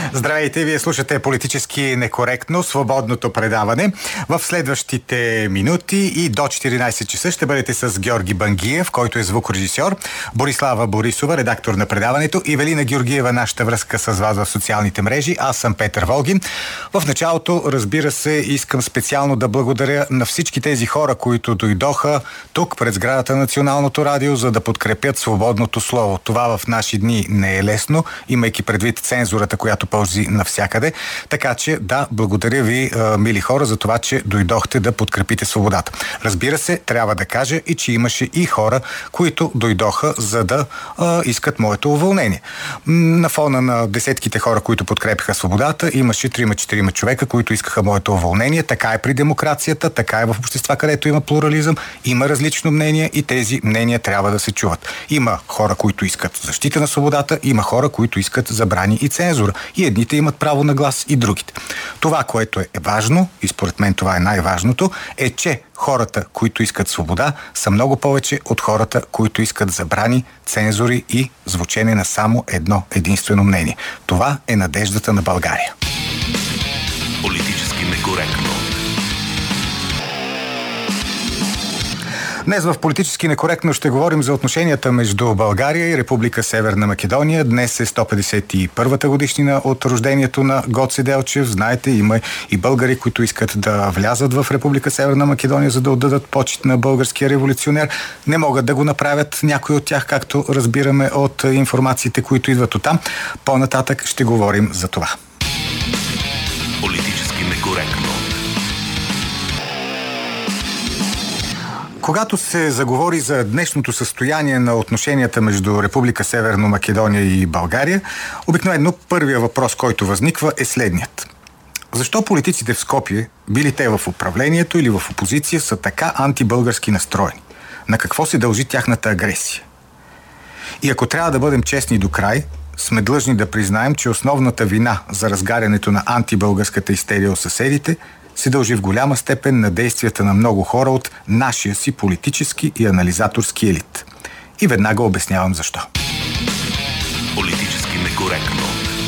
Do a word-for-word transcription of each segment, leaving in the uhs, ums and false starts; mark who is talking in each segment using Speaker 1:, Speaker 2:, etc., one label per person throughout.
Speaker 1: Здравейте, вие слушате Политически некоректно, свободното предаване. В следващите минути и до четиринайсет часа ще бъдете с Георги Бангиев, който е звукорежисьор, Борислава Борисова, редактор на предаването, и Велина Георгиева, нашата връзка с вас в социалните мрежи. Аз съм Петър Волгин. В началото, разбира се, искам специално да благодаря на всички тези хора, които дойдоха тук пред сградата на Националното радио, за да подкрепят свободното слово. Това в наши дни не е лесно, имайки предвид цензурата, която пълзи навсякъде. Така че, да, благодаря ви, мили хора, за това, че дойдохте да подкрепите свободата. Разбира се, трябва да кажа и, че имаше и хора, които дойдоха, за да а, искат моето уволнение. На фона на десетките хора, които подкрепиха свободата, имаше трима-четирима човека, които искаха моето уволнение. Така е при демокрацията, така е в общества, където има плурализъм, има различно мнение и тези мнения трябва да се чуват. Има хора, които искат защита на свободата, има хора, които искат забрани и цензура. И едните имат право на глас, и другите. Това, което е важно, и според мен това е най-важното, е, че хората, които искат свобода, са много повече от хората, които искат забрани, цензури и звучене на само едно единствено мнение. Това е надеждата на България.
Speaker 2: Политически некоректно.
Speaker 1: Днес в Политически некоректно ще говорим за отношенията между България и Република Северна Македония. Днес е сто петдесет и първата годишнина от рождението на Гоце Делчев. Знаете, има и българи, които искат да влязат в Република Северна Македония, за да отдадат почит на българския революционер. Не могат да го направят някои от тях, както разбираме от информациите, които идват оттам. По-нататък ще говорим за това.
Speaker 2: Политически некоректно.
Speaker 1: Когато се заговори за днешното състояние на отношенията между Република Северна Македония и България, обикновено първият въпрос, който възниква, е следният. Защо политиците в Скопие, били те в управлението или в опозиция, са така антибългарски настроени? На какво се дължи тяхната агресия? И ако трябва да бъдем честни до край, сме длъжни да признаем, че основната вина за разгарянето на антибългарската истерия у съседите се дължи в голяма степен на действията на много хора от нашия си политически и анализаторски елит. И веднага обяснявам защо.
Speaker 2: Политически некоректно.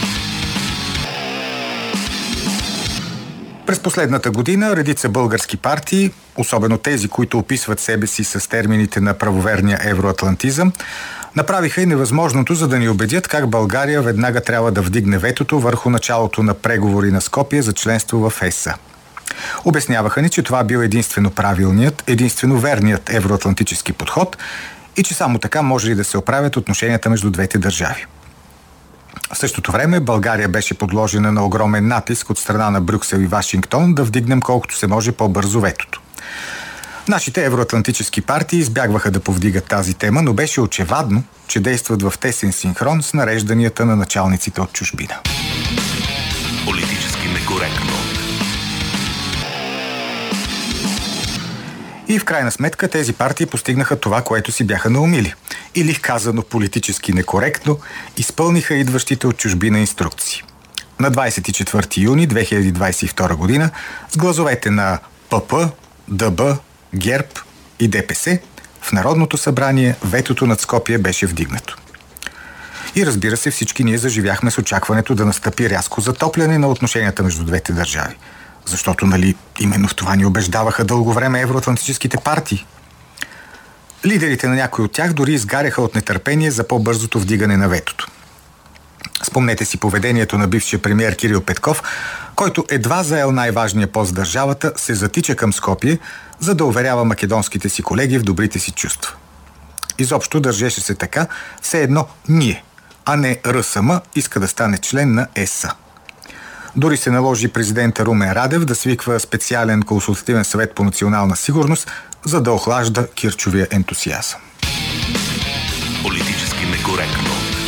Speaker 1: През последната година редица български партии, особено тези, които описват себе си с термините на правоверния евроатлантизъм, направиха и невъзможното, за да ни убедят как България веднага трябва да вдигне ветото върху началото на преговори на Скопие за членство в ЕС. Обясняваха ни, че това бил единствено правилният, единствено верният евроатлантически подход и че само така може и да се оправят отношенията между двете държави. В същото време България беше подложена на огромен натиск от страна на Брюксел и Вашингтон да вдигнем колкото се може по-бързо ветото. Нашите евроатлантически партии избягваха да повдигат тази тема, но беше очевадно, че действат в тесен синхрон с нарежданията на началниците от чужбина.
Speaker 2: Политически некоректно.
Speaker 1: И в крайна сметка тези партии постигнаха това, което си бяха наумили. Или, казано политически некоректно, изпълниха идващите от чужбина инструкции. На двайсет и четвърти юни две хиляди двайсет и втора година с гласовете на ПП, ДБ, ГЕРБ и ДПС в Народното събрание ветото над Скопие беше вдигнато. И разбира се, всички ние заживяхме с очакването да настъпи рязко затопляне на отношенията между двете държави. Защото, нали, именно в това ни убеждаваха дълго време евроатлантическите партии. Лидерите на някои от тях дори изгаряха от нетърпение за по-бързото вдигане на ветото. Спомнете си поведението на бившия премиер Кирил Петков, който едва заел най-важния пост в държавата, се затича към Скопие, за да уверява македонските си колеги в добрите си чувства. Изобщо държеше се така, все едно ние, а не РСМ иска да стане член на ЕС. Дори се наложи президента Румен Радев да свиква специален консултативен съвет по национална сигурност, за да охлажда кирчовия ентусиазъм.
Speaker 2: Политически некоректно.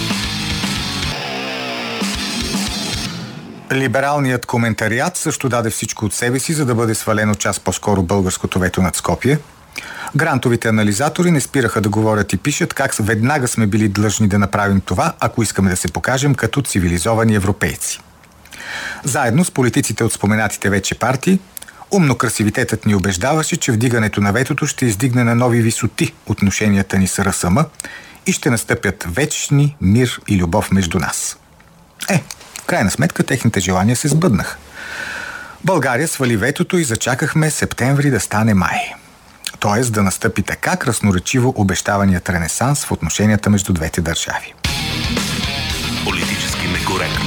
Speaker 1: Либералният коментариат също даде всичко от себе си, за да бъде свалено час по-скоро българското вето над Скопие. Грантовите анализатори не спираха да говорят и пишат как веднага сме били длъжни да направим това, ако искаме да се покажем като цивилизовани европейци. Заедно с политиците от споменатите вече партии, умно красивитетът ни убеждаваше, че вдигането на ветото ще издигне на нови висоти отношенията ни с РСМ и ще настъпят вечни мир и любов между нас. Е, В крайна сметка техните желания се сбъднаха. България свали ветото и зачакахме септември да стане май. Тоест да настъпи така красноречиво обещаваният ренесанс в отношенията между двете държави.
Speaker 2: Политически некоректно.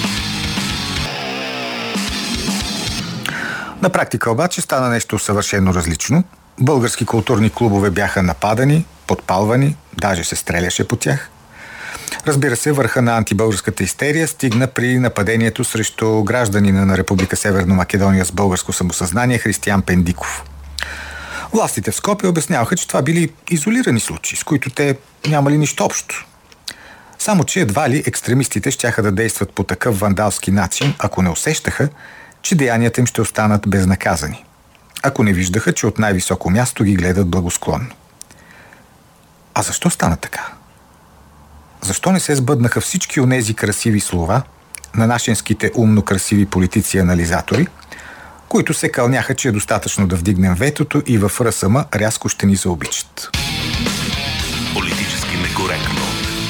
Speaker 1: На практика обаче стана нещо съвършено различно. Български културни клубове бяха нападани, подпалвани, даже се стреляше по тях. Разбира се, върха на антибългарската истерия стигна при нападението срещу гражданина на Република Северна Македония с българско самосъзнание Християн Пендиков. Властите в Скопие обясняваха, че това били изолирани случаи, с които те нямали нищо общо. Само че едва ли екстремистите щяха да действат по такъв вандалски начин, ако не усещаха, че деянията им ще останат безнаказани. Ако не виждаха, че от най-високо място ги гледат благосклонно. А защо стана така? Защо не се сбъднаха всички онези красиви слова на нашинските умно красиви политици и анализатори, които се кълняха, че е достатъчно да вдигнем ветото и в РСМ рязко ще ни заобичат?
Speaker 2: Политически некоректно.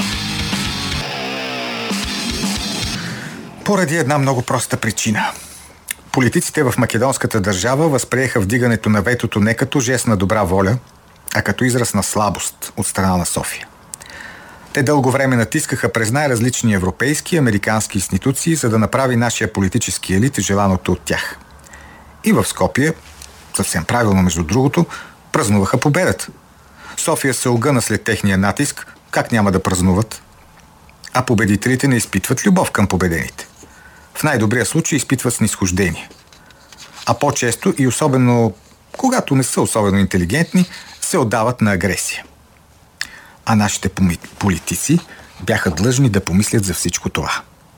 Speaker 1: Поради една много проста причина. Политиците в македонската държава възприеха вдигането на ветото не като жест на добра воля, а като израз на слабост от страна на София. Те дълго време натискаха през най-различни европейски и американски институции, за да направи нашия политически елит желаното от тях. И в Скопие, съвсем правилно между другото, празнуваха победата. София се огъна след техния натиск, как няма да празнуват? А победителите не изпитват любов към победените. В най-добрия случай изпитват снизхождение. А по-често и особено, когато не са особено интелигентни, се отдават на агресия. А нашите политици бяха длъжни да помислят за всичко това.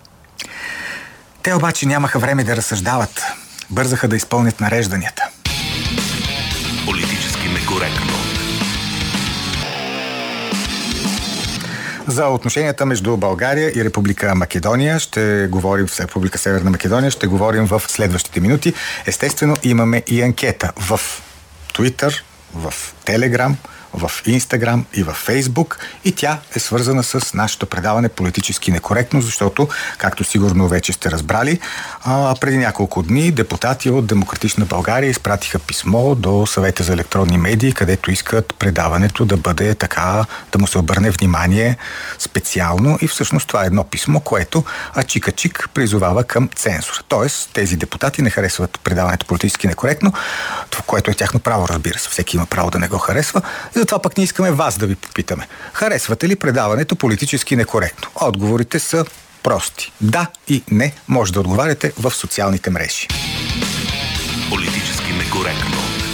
Speaker 1: Те обаче нямаха време да разсъждават. Бързаха да изпълнят нарежданията.
Speaker 2: Политически некоректно.
Speaker 1: За отношенията между България и Република Македония ще говорим в Република Северна Македония, ще говорим в следващите минути. Естествено, имаме и анкета в Twitter, в Telegram, в Instagram и в Facebook, и тя е свързана с нашето предаване Политически некоректно, защото, както сигурно вече сте разбрали, а, преди няколко дни депутати от Демократична България изпратиха писмо до Съвета за електронни медии, където искат предаването да бъде така, да му се обърне внимание специално, и всъщност това е едно писмо, което ачик-ачик призовава към цензура. Тоест, тези депутати не харесват предаването Политически некоректно, което е тяхно право, разбира се. Всеки има право да не го харесва. И затова пък ние искаме вас да ви попитаме. Харесвате ли предаването Политически некоректно? Отговорите са прости. Да и не може да отговаряте в социалните мрежи.
Speaker 2: Политически некоректно.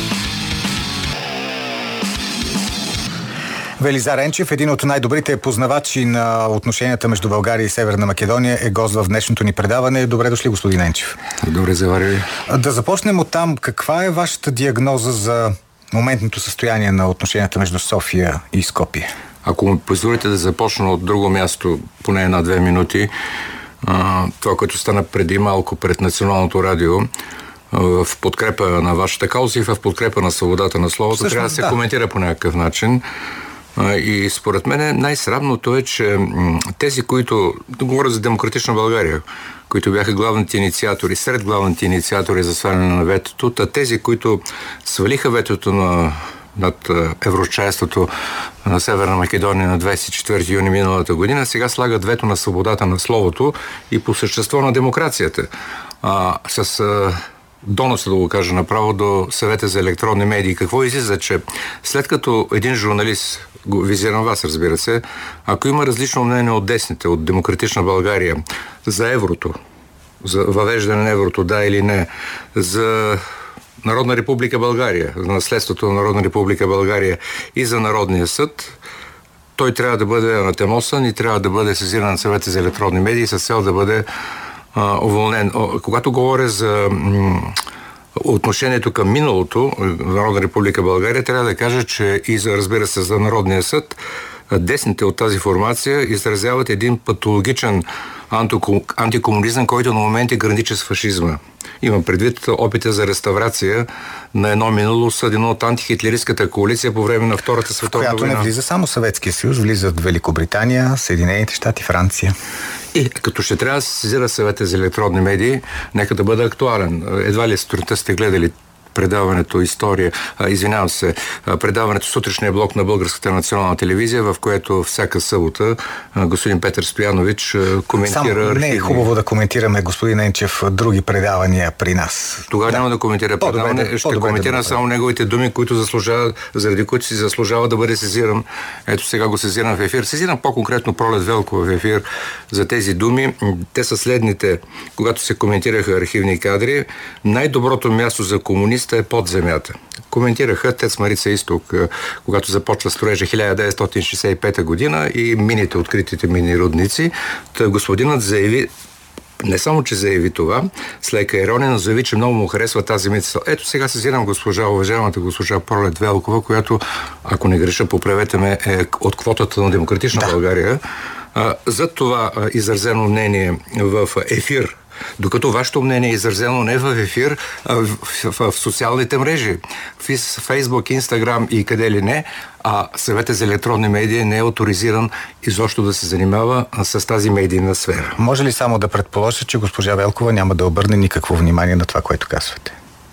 Speaker 1: Велизар Енчев, един от най-добрите познавачи на отношенията между България и Северна Македония, е гост в днешното ни предаване. Добре дошли, господин Енчев.
Speaker 3: Добре заварили.
Speaker 1: Да започнем от там. Каква е вашата диагноза за моментното състояние на отношенията между София и Скопие?
Speaker 3: Ако ми позволите да започна от друго място, поне една-две минути, това, което стана преди малко пред Националното радио, в подкрепа на вашата кауза и в подкрепа на свободата на словото, всъщност, трябва да се да. коментира по някакъв начин. И според мен най-срамното е, че тези, които, да говоря за Демократична България, които бяха главните инициатори, сред главните инициатори за сваляне на ветото, та тези, които свалиха ветото на, над еврочайството на Северна Македония на двадесет и четвърти юни миналата година, сега слагат вето на свободата на словото и по същество на демокрацията. А, с а, доноса, да го кажа направо, до Съвета за електронни медии. Какво излиза, че след като един журналист, визирам вас, разбира се, ако има различно мнение от десните, от Демократична България, за еврото, за въвеждане на еврото, да или не, за Народна република България, за наследството на Народна република България и за Народния съд, той трябва да бъде анатемосан и трябва да бъде сезиран на Съвета за електронни медии с цел да бъде а, уволнен. О, когато говоря за м- отношението към миналото в Народна република България, трябва да кажа, че и за, разбира се, за Народния съд, десните от тази формация изразяват един патологичен антикомунизъм, който на моменти граничи с фашизма. Имам предвид опита за реставрация на едно минало, съдено от антихитлеристската коалиция по време на Втората световна война.
Speaker 1: В която не влиза само Съветския съюз, влизат Великобритания, Съединените щати, Франция.
Speaker 3: И като ще трябва да се сезира съвета за електронни медии, нека да бъде актуален. Едва ли сутринта сте гледали предаването история, а, извинявам се, а, предаването сутрешния блок на Българската национална телевизия, в което всяка събота а, господин Петър Стоянович а, коментира...
Speaker 1: Само не е хубаво да коментираме, господин Енчев, други предавания при нас.
Speaker 3: Тогава
Speaker 1: да.
Speaker 3: няма да коментира предаване,
Speaker 1: да,
Speaker 3: ще коментирам да само неговите думи, които заслужава, заради които си заслужава да бъде сезиран. Ето сега го сезирам в ефир. Сезирам по-конкретно Пролет Велкова в ефир за тези думи. Те са следните. Когато се коментираха архивни кадри, най-доброто място за комунист е под земята. Коментираха ТЕЦ Марица Изток, когато започва строежа хиляда деветстотин шейсет и пета година и мините, откритите мини рудници. Та господинът заяви, не само, че заяви това, с лека ирония, но заяви, че много му харесва тази мисъл. Ето сега сезирам госпожа, уважаемата госпожа Пролет Велкова, която, ако не греша, поправете ме, е от квотата на Демократична да. България. За това изразено мнение в ефир, докато вашето мнение е изразено не в ефир, а в, в, в социалните мрежи, в Фейсбук, Инстаграм и къде ли не, а съвета за електронни медии не е авторизиран изобщо да се занимава с тази медийна сфера.
Speaker 1: Може ли само да предположа, че госпожа Велкова няма да обърне никакво внимание на това, което казвате?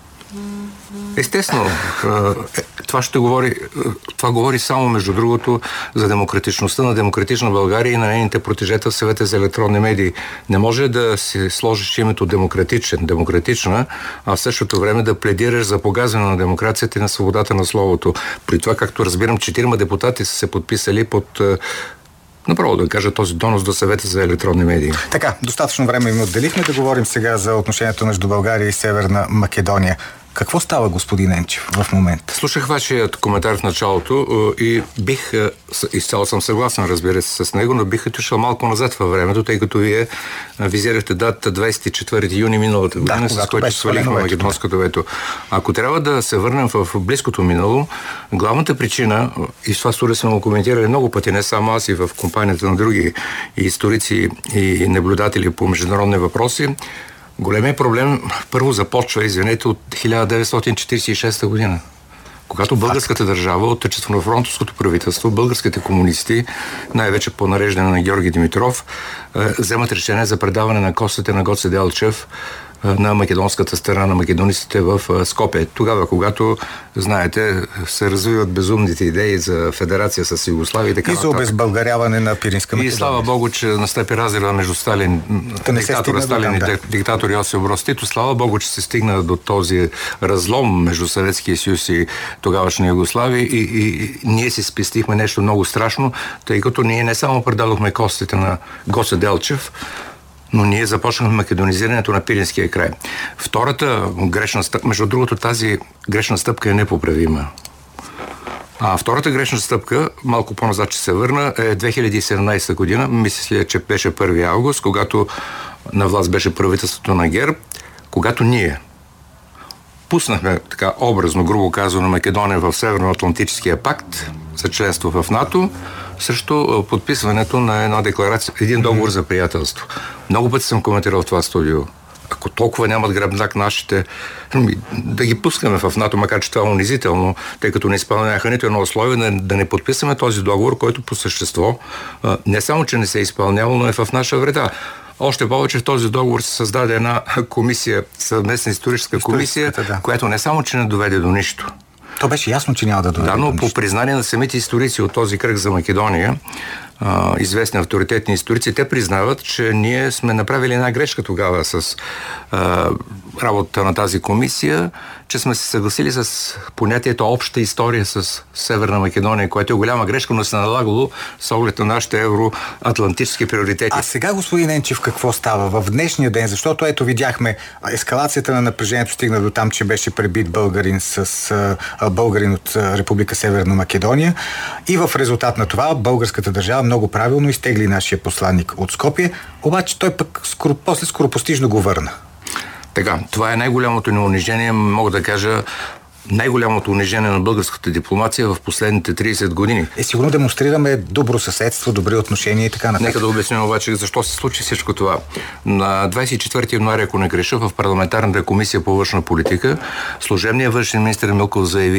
Speaker 3: Естествено, това ще говори, това говори само, между другото, за демократичността на демократична България и на нейните протежета в съвета за електронни медии. Не може да си сложиш името демократичен, демократична, а в същото време да пледираш за погазване на демокрацията и на свободата на словото. При това, както разбирам, четирима депутати са се подписали под направо да кажа този донос до съвета за електронни медии.
Speaker 1: Така, достатъчно време им отделихме да говорим сега за отношението между България и Северна Македония. Какво става, господин Енчев, в момента?
Speaker 3: Слушах вашият коментар в началото и бих, изцяло съм съгласен, разбира се, с него, но бих отишъл малко назад във времето, тъй като вие визирахте дата двадесет и четвърти юни миналата година, да, с което свалихме македонското вето. Ако трябва да се върнем в близкото минало, главната причина, и с това стори сме го коментирали много пъти, не само аз и в компанията на други историци и наблюдатели по международни въпроси, големият проблем първо започва, извинете, от хиляда деветстотин четиридесет и шеста година. Когато българската държава, отечествено-фронтовското правителство, българските комунисти, най-вече по нареждане на Георги Димитров, вземат решение за предаване на костите на Гоце Делчев на македонската страна, на македонистите в Скопие. Тогава, когато, знаете, се развиват безумните идеи за федерация с Югославия и така
Speaker 1: нататък. И за обезбългаряване на Пиринска Македония.
Speaker 3: И слава Богу, че настъпи разрива между Сталин, диктатора Сталин и да. диктатор Йосиф Брос Тито. Слава Богу, че се стигна до този разлом между Съветския съюз и тогавашна Югославия и, и, и ние си спестихме нещо много страшно, тъй като ние не само предадохме костите на Гоце Делчев, но ние започнахме македонизирането на Пиринския край. Втората грешна стъпка, между другото, тази грешна стъпка е непоправима. А втората грешна стъпка, малко по-назад, че се върна, е две хиляди и седемнадесета година, мисля, че беше първи август, когато на власт беше правителството на ГЕРБ, когато ние пуснахме, така образно, грубо казано, Македония в Северноатлантическия пакт за членство в НАТО, срещу подписването на една декларация, един договор за приятелство. Много пъти съм коментирал в това студио. Ако толкова нямат гръбнак нашите, да ги пускаме в НАТО, макар че това е унизително, тъй като не изпълняха нито едно условие, да не подписаме този договор, който по същество не само, че не се е изпълнявал, но е в наша вреда. Още повече в този договор се създаде една комисия, съвместна историческа комисия, да. която не само, че не доведе до нищо.
Speaker 1: То беше ясно, че няма да доведе.
Speaker 3: Да, но по признание на самите историци от този кръг за Македония, а, известни авторитетни историци, те признават, че ние сме направили една грешка тогава с а, работата на тази комисия, че сме се съгласили с понятието обща история с Северна Македония, което е голяма грешка, но се налагало с оглед на нашите евроатлантически приоритети.
Speaker 1: А сега, господин Енчев, какво става в днешния ден? Защото ето видяхме ескалацията на напрежението стигна до там, че беше пребит българин с а, българин от Република Северна Македония и в резултат на това българската държава много правилно изтегли нашия посланник от Скопие, обаче той пък скоро, после скоропостижно го върна.
Speaker 3: Така, това е най-голямото ни унижение, мога да кажа, най-голямото унижение на българската дипломация в последните тридесет години.
Speaker 1: Е, сигурно демонстрираме добро съседство, добри отношения и така нататък.
Speaker 3: Нека да обясним обаче защо се случи всичко това. На двадесет и четвърти януари, ако не греша, в парламентарната комисия по външна политика, служебният външен министър Милков заяви,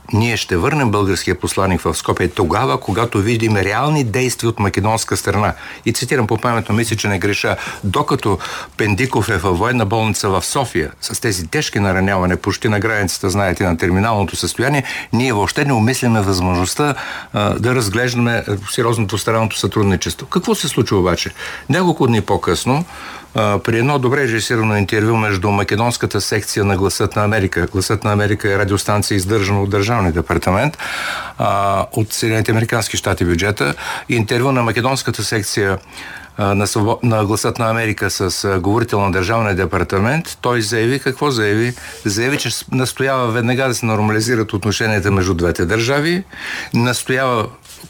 Speaker 3: ние ще върнем българския посланик в Скопие тогава, когато видим реални действия от македонска страна. И цитирам по паметно, мисля, че не греша, докато Пендиков е във военна болница в София с тези тежки нараняване, почти на границата, знаете, на терминалното състояние, ние въобще не умисляме възможността а, да разглеждаме сериозното странното сътрудничество. Какво се случва обаче? Няколко дни по-късно, при едно добре режисирано интервю между македонската секция на Гласът на Америка. Гласът на Америка е радиостанция, издържана от Държавния департамент, а, от Съединените американски щати бюджета. Интервю на македонската секция на, на Гласът на Америка с говорител на Държавния департамент. Той заяви, какво заяви? Заяви, че настоява веднага да се нормализират отношенията между двете държави. Настоява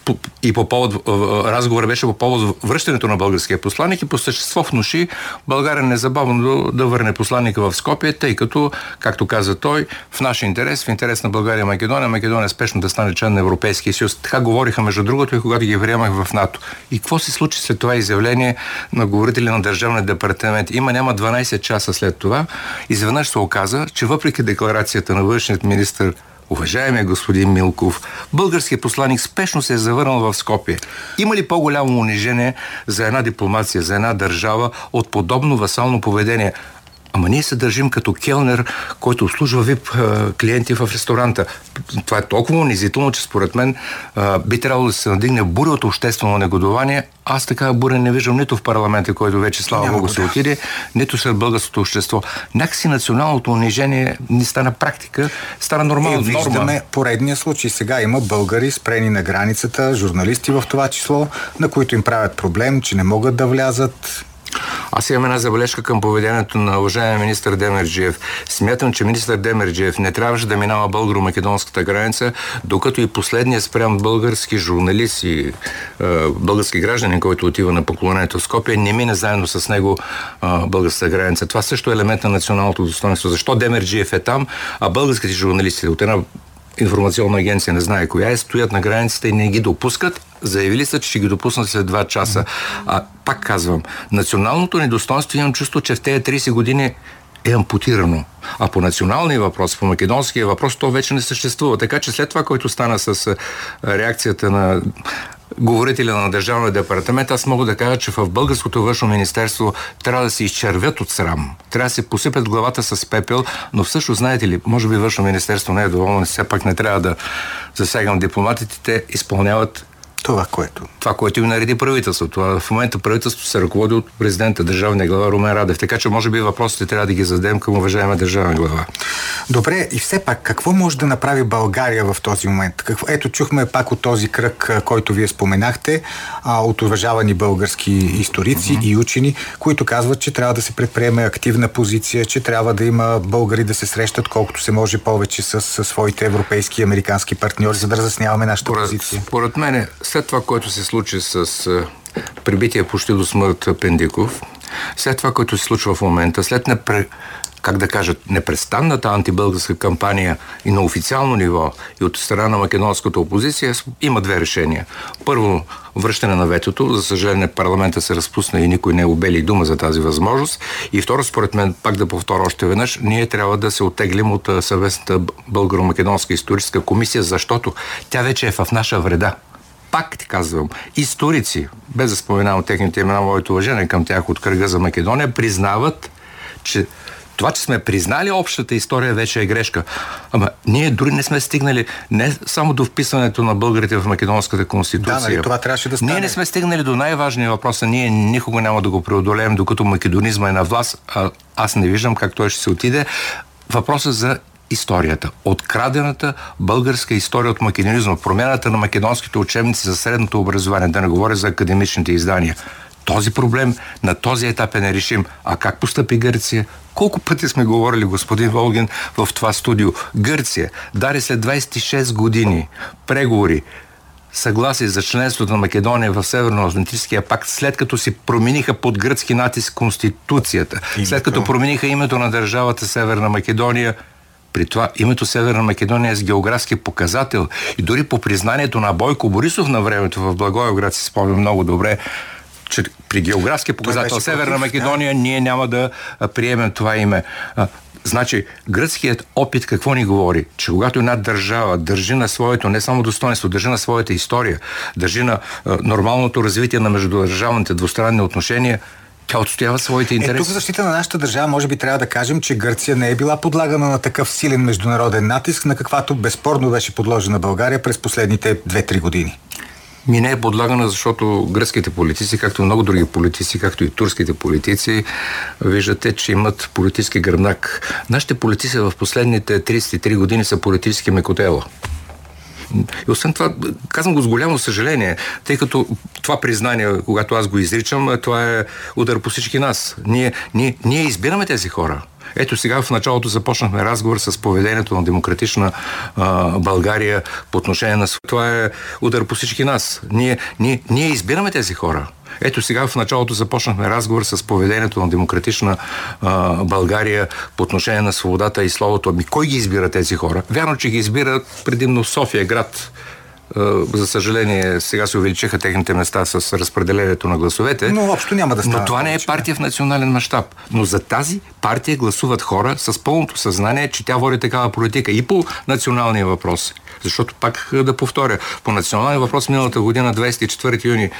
Speaker 3: и по повод, разговор беше по повод връщането на българския посланник и по същество внуши България незабавно да върне посланника в Скопие, тъй като, както каза той, в наш интерес, в интерес на България и Македония, Македония спешно да стане член на Европейския съюз. Така говориха между другото и когато ги приемах в НАТО. И какво се случи след това изявление на говорители на Държавния департамент? Има няма дванайсет часа след това. Изведнъж се оказа, че въпреки декларацията на външният министър, уважаемия господин Милков, българският посланик спешно се е завърнал в Скопие. Има ли по-голямо унижение за една дипломация, за една държава от подобно васално поведение? Ама ние се държим като келнер, който обслужва вип клиенти в ресторанта. Това е толкова унизително, че според мен би трябвало да се надигне буря от обществено негодование. Аз такава буря не виждам нито в парламента, който вече, слава Богу, се отиде, нито сред българското общество. Някакси националното унижение не стана практика, стана нормална норма.
Speaker 1: Виждаме поредния случай. Сега има българи спрени на границата, журналисти в това число, на които им правят проблем, че не могат да влязат.
Speaker 3: Аз имам една забележка към поведението на уважаемия министър Демерджиев. Смятам, че министър Демерджиев не трябваше да минава българо-македонската граница, докато и последният спрям български журналист и е, български гражданин, който отива на поклонението в Скопие, не мине заедно с него е, българската граница. Това също е елемент на националното достоинство. Защо Демерджиев е там, а българските журналисти от една информационна агенция, не знае коя е, стоят на границата и не ги допускат. Заявили са, че ще ги допуснат след два часа. А пак казвам, националното ни достоинство, имам чувство, че в тези трийсет години е ампутирано. А по националния въпрос, по македонския въпрос, то вече не съществува. Така че след това, който стана с реакцията на говорителя на Държавния департамент, аз мога да кажа, че в българското външно министерство трябва да се изчервят от срам. Трябва да се посипят главата с пепел, но всъщност, знаете ли, може би външно министерство не е доволно, все пак не трябва да засягам дипломатите, те изпълняват
Speaker 1: Това, което.
Speaker 3: Това, което им нареди правителството. А в момента правителството се ръководи от президента, държавния глава Румен Радев. Така че може би въпросите трябва да ги зададем към уважаема държавна глава.
Speaker 1: Добре, и все пак, какво може да направи България в този момент? Какво? Ето, чухме пак от този кръг, който вие споменахте, а, от уважавани български историци mm-hmm. и учени, които казват, че трябва да се предприеме активна позиция, че трябва да има българи да се срещат колкото се може повече с, с своите европейски и американски партньори, за да разясняваме нашата
Speaker 3: според,
Speaker 1: позиция.
Speaker 3: Според мен, след това, което се случи с прибития почти до смърт Пендиков, след това, което се случва в момента, след непре, как да кажат, непрестанната антибългарска кампания и на официално ниво, и от страна на македонската опозиция, има две решения. Първо, връщане на ветото. За съжаление, парламента се разпусна и никой не обели дума за тази възможност. И второ, според мен, пак да повторя още веднъж, ние трябва да се оттеглим от съвместната българо-македонска историческа комисия, защото тя вече е в наша вреда. Пак ти казвам, историци, без да споменавам техните имена, моето уважение към тях от кръга за Македония, признават, че това, че сме признали общата история, вече е грешка. Ама ние дори не сме стигнали не само до вписването на българите в македонската конституция.
Speaker 1: Да, нали, това трябваше да стане.
Speaker 3: Ние не сме стигнали до най-важния въпрос. Ние никога няма да го преодолеем, докато македонизма е на власт. А аз не виждам как той ще се отиде. Въпросът за историята. Открадената българска история от македонизма. Промяната на македонските учебници за средното образование. Да не говоря за академичните издания. Този проблем на този етап е нерешим. А как постъпи Гърция? Колко пъти сме говорили, господин Волгин, в това студио? Гърция даде след двайсет и шест години преговори, съгласие за членството на Македония в Северноатлантическия пакт, след като си промениха под гръцки натиск Конституцията, името. След като промениха името на държавата Северна Македония. При това името Северна Македония е с географски показател. И дори по признанието на Бойко Борисов на времето в Благоевград, си спомням много добре, че при географски показател Северна Македония да. ние няма да приемем това име. Значи, гръцкият опит какво ни говори? Че когато една държава държи на своето не само достоинство, държи на своята история, държи на а, нормалното развитие на междудържавните двустранни отношения, тя отстоява своите интереси.
Speaker 1: Е, тук в защита на нашата държава може би трябва да кажем, че Гърция не е била подлагана на такъв силен международен натиск, на каквато безспорно беше подложена България през последните две-три години.
Speaker 3: Ми не е подлагана, защото гръцките политици, както много други политици, както и турските политици, виждате, че имат политически гръбнак. Нашите политици в последните тридесет и три години са политически мекотела. И освен това, казвам го с голямо съжаление, тъй като това признание, когато аз го изричам, това е удар по всички нас. Ние, ние, ние избираме тези хора. Ето сега в началото започнахме разговор с поведението на демократична а, България по отношение на... Това е удар по всички нас. Ние, ние, ние избираме тези хора. Ето сега в началото започнахме разговор с поведението на демократична а, България по отношение на свободата и словото. Ами кой ги избира тези хора? Вярно, че ги избира предимно София град. За съжаление, сега се увеличиха техните места с разпределението на гласовете.
Speaker 1: Но общо няма да стане.
Speaker 3: Но това не е партия в национален мащаб. Но за тази партия гласуват хора с пълното съзнание, че тя води такава политика и по националния въпрос. Защото, пак да повторя, по националния въпрос миналата година, двадесет и четвърти юни,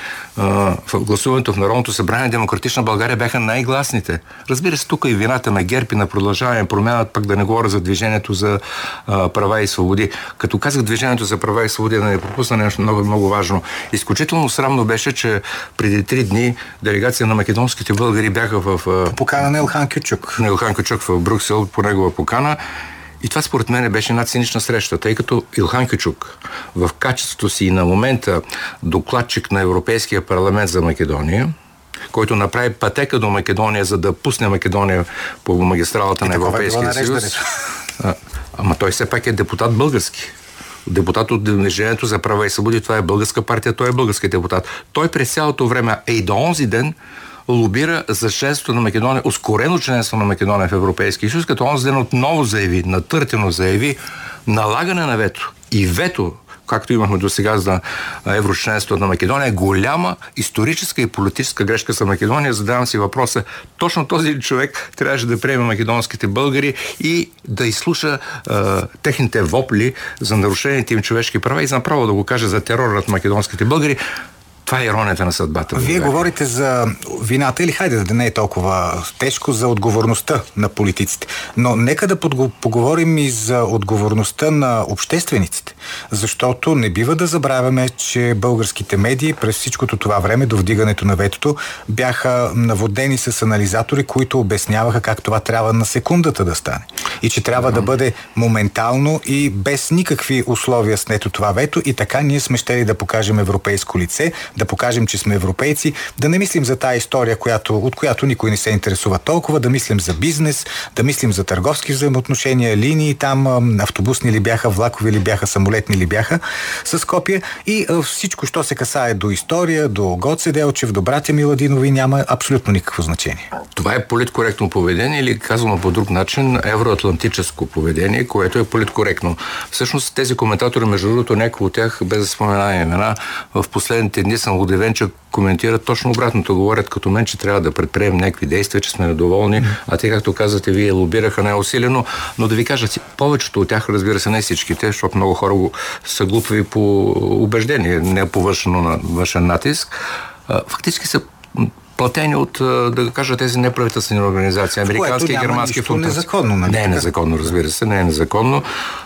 Speaker 3: в гласуването в Народното събрание, Демократична България бяха най-гласните. Разбира се, тук и вината на ГЕРБ и на Продължаване промяната, пак да не говоря за Движението за а, права и свободи. Като казах Движението за права и свободи, да не пропусна нещо много, много важно. Изключително срамно беше, че преди три дни делегация на македонските българи бяха в... А,
Speaker 1: покана на Илхан Кючук.
Speaker 3: На Илхан Кючук в Брюксел, по негова покана. И това според мен беше една цинична среща, тъй като Илхан Кючук в качеството си на момента докладчик на Европейския парламент за Македония, който направи пътека до Македония, за да пусне Македония по магистралата и на Европейския съюз. А, ама той все пак е депутат български. Депутат от Движението за права и свободи, това е българска партия, той е български депутат. Той през цялото време, е и до онзи ден, лобира за членството на Македония, ускорено членство на Македония в Европейския съюз, като онзи ден отново заяви, натъртено заяви налагане на вето. И вето, както имахме до сега за еврочленството на Македония, е голяма историческа и политическа грешка за Македония. Задавам си въпроса, точно този човек трябваше да приеме македонските българи и да изслуша е, техните вопли за нарушените им човешки права и за направо да го каже за терор над македонските българи. Това е иронията на съдбата.
Speaker 1: Вие говорите за вината, или хайде да не е толкова тежко, за отговорността на политиците. Но нека да поговорим и за отговорността на обществениците. Защото не бива да забравяме, че българските медии през всичкото това време до вдигането на ветото бяха наводени с анализатори, които обясняваха как това трябва на секундата да стане. И че трябва mm-hmm. да бъде моментално и без никакви условия снето това вето, и така ние сме щели да покажем европейско лице, да покажем, че сме европейци, да не мислим за тая история, която, от която никой не се интересува толкова, да мислим за бизнес, да мислим за търговски взаимоотношения, линии там, автобусни ли бяха, влакови ли бяха, самолетни ли бяха с Скопие, и всичко, що се касае до история, до Гоце Делчев, до братя Миладинови, няма абсолютно никакво значение.
Speaker 3: Това е политкоректно поведение или, казано по друг начин, евроатлантическо поведение, което е политкоректно. Всъщност тези коментатори, между другото, някои от тях, без да споменавам имена, в последните дни съм удивен, че коментират точно обратното. Говорят като мен, че трябва да предприемем някакви действия, че сме недоволни, а те, както казвате, вие лобираха най-усилено, но да ви кажа, повечето от тях, разбира се, не всичките, защото много хора са глупави по убеждение, не по външен натиск. Фактически са платени от, да кажа, тези неправителствени организации, американски и германски функции.
Speaker 1: Незаконно, нали?
Speaker 3: Не е незаконно, разбира се, не е незаконно.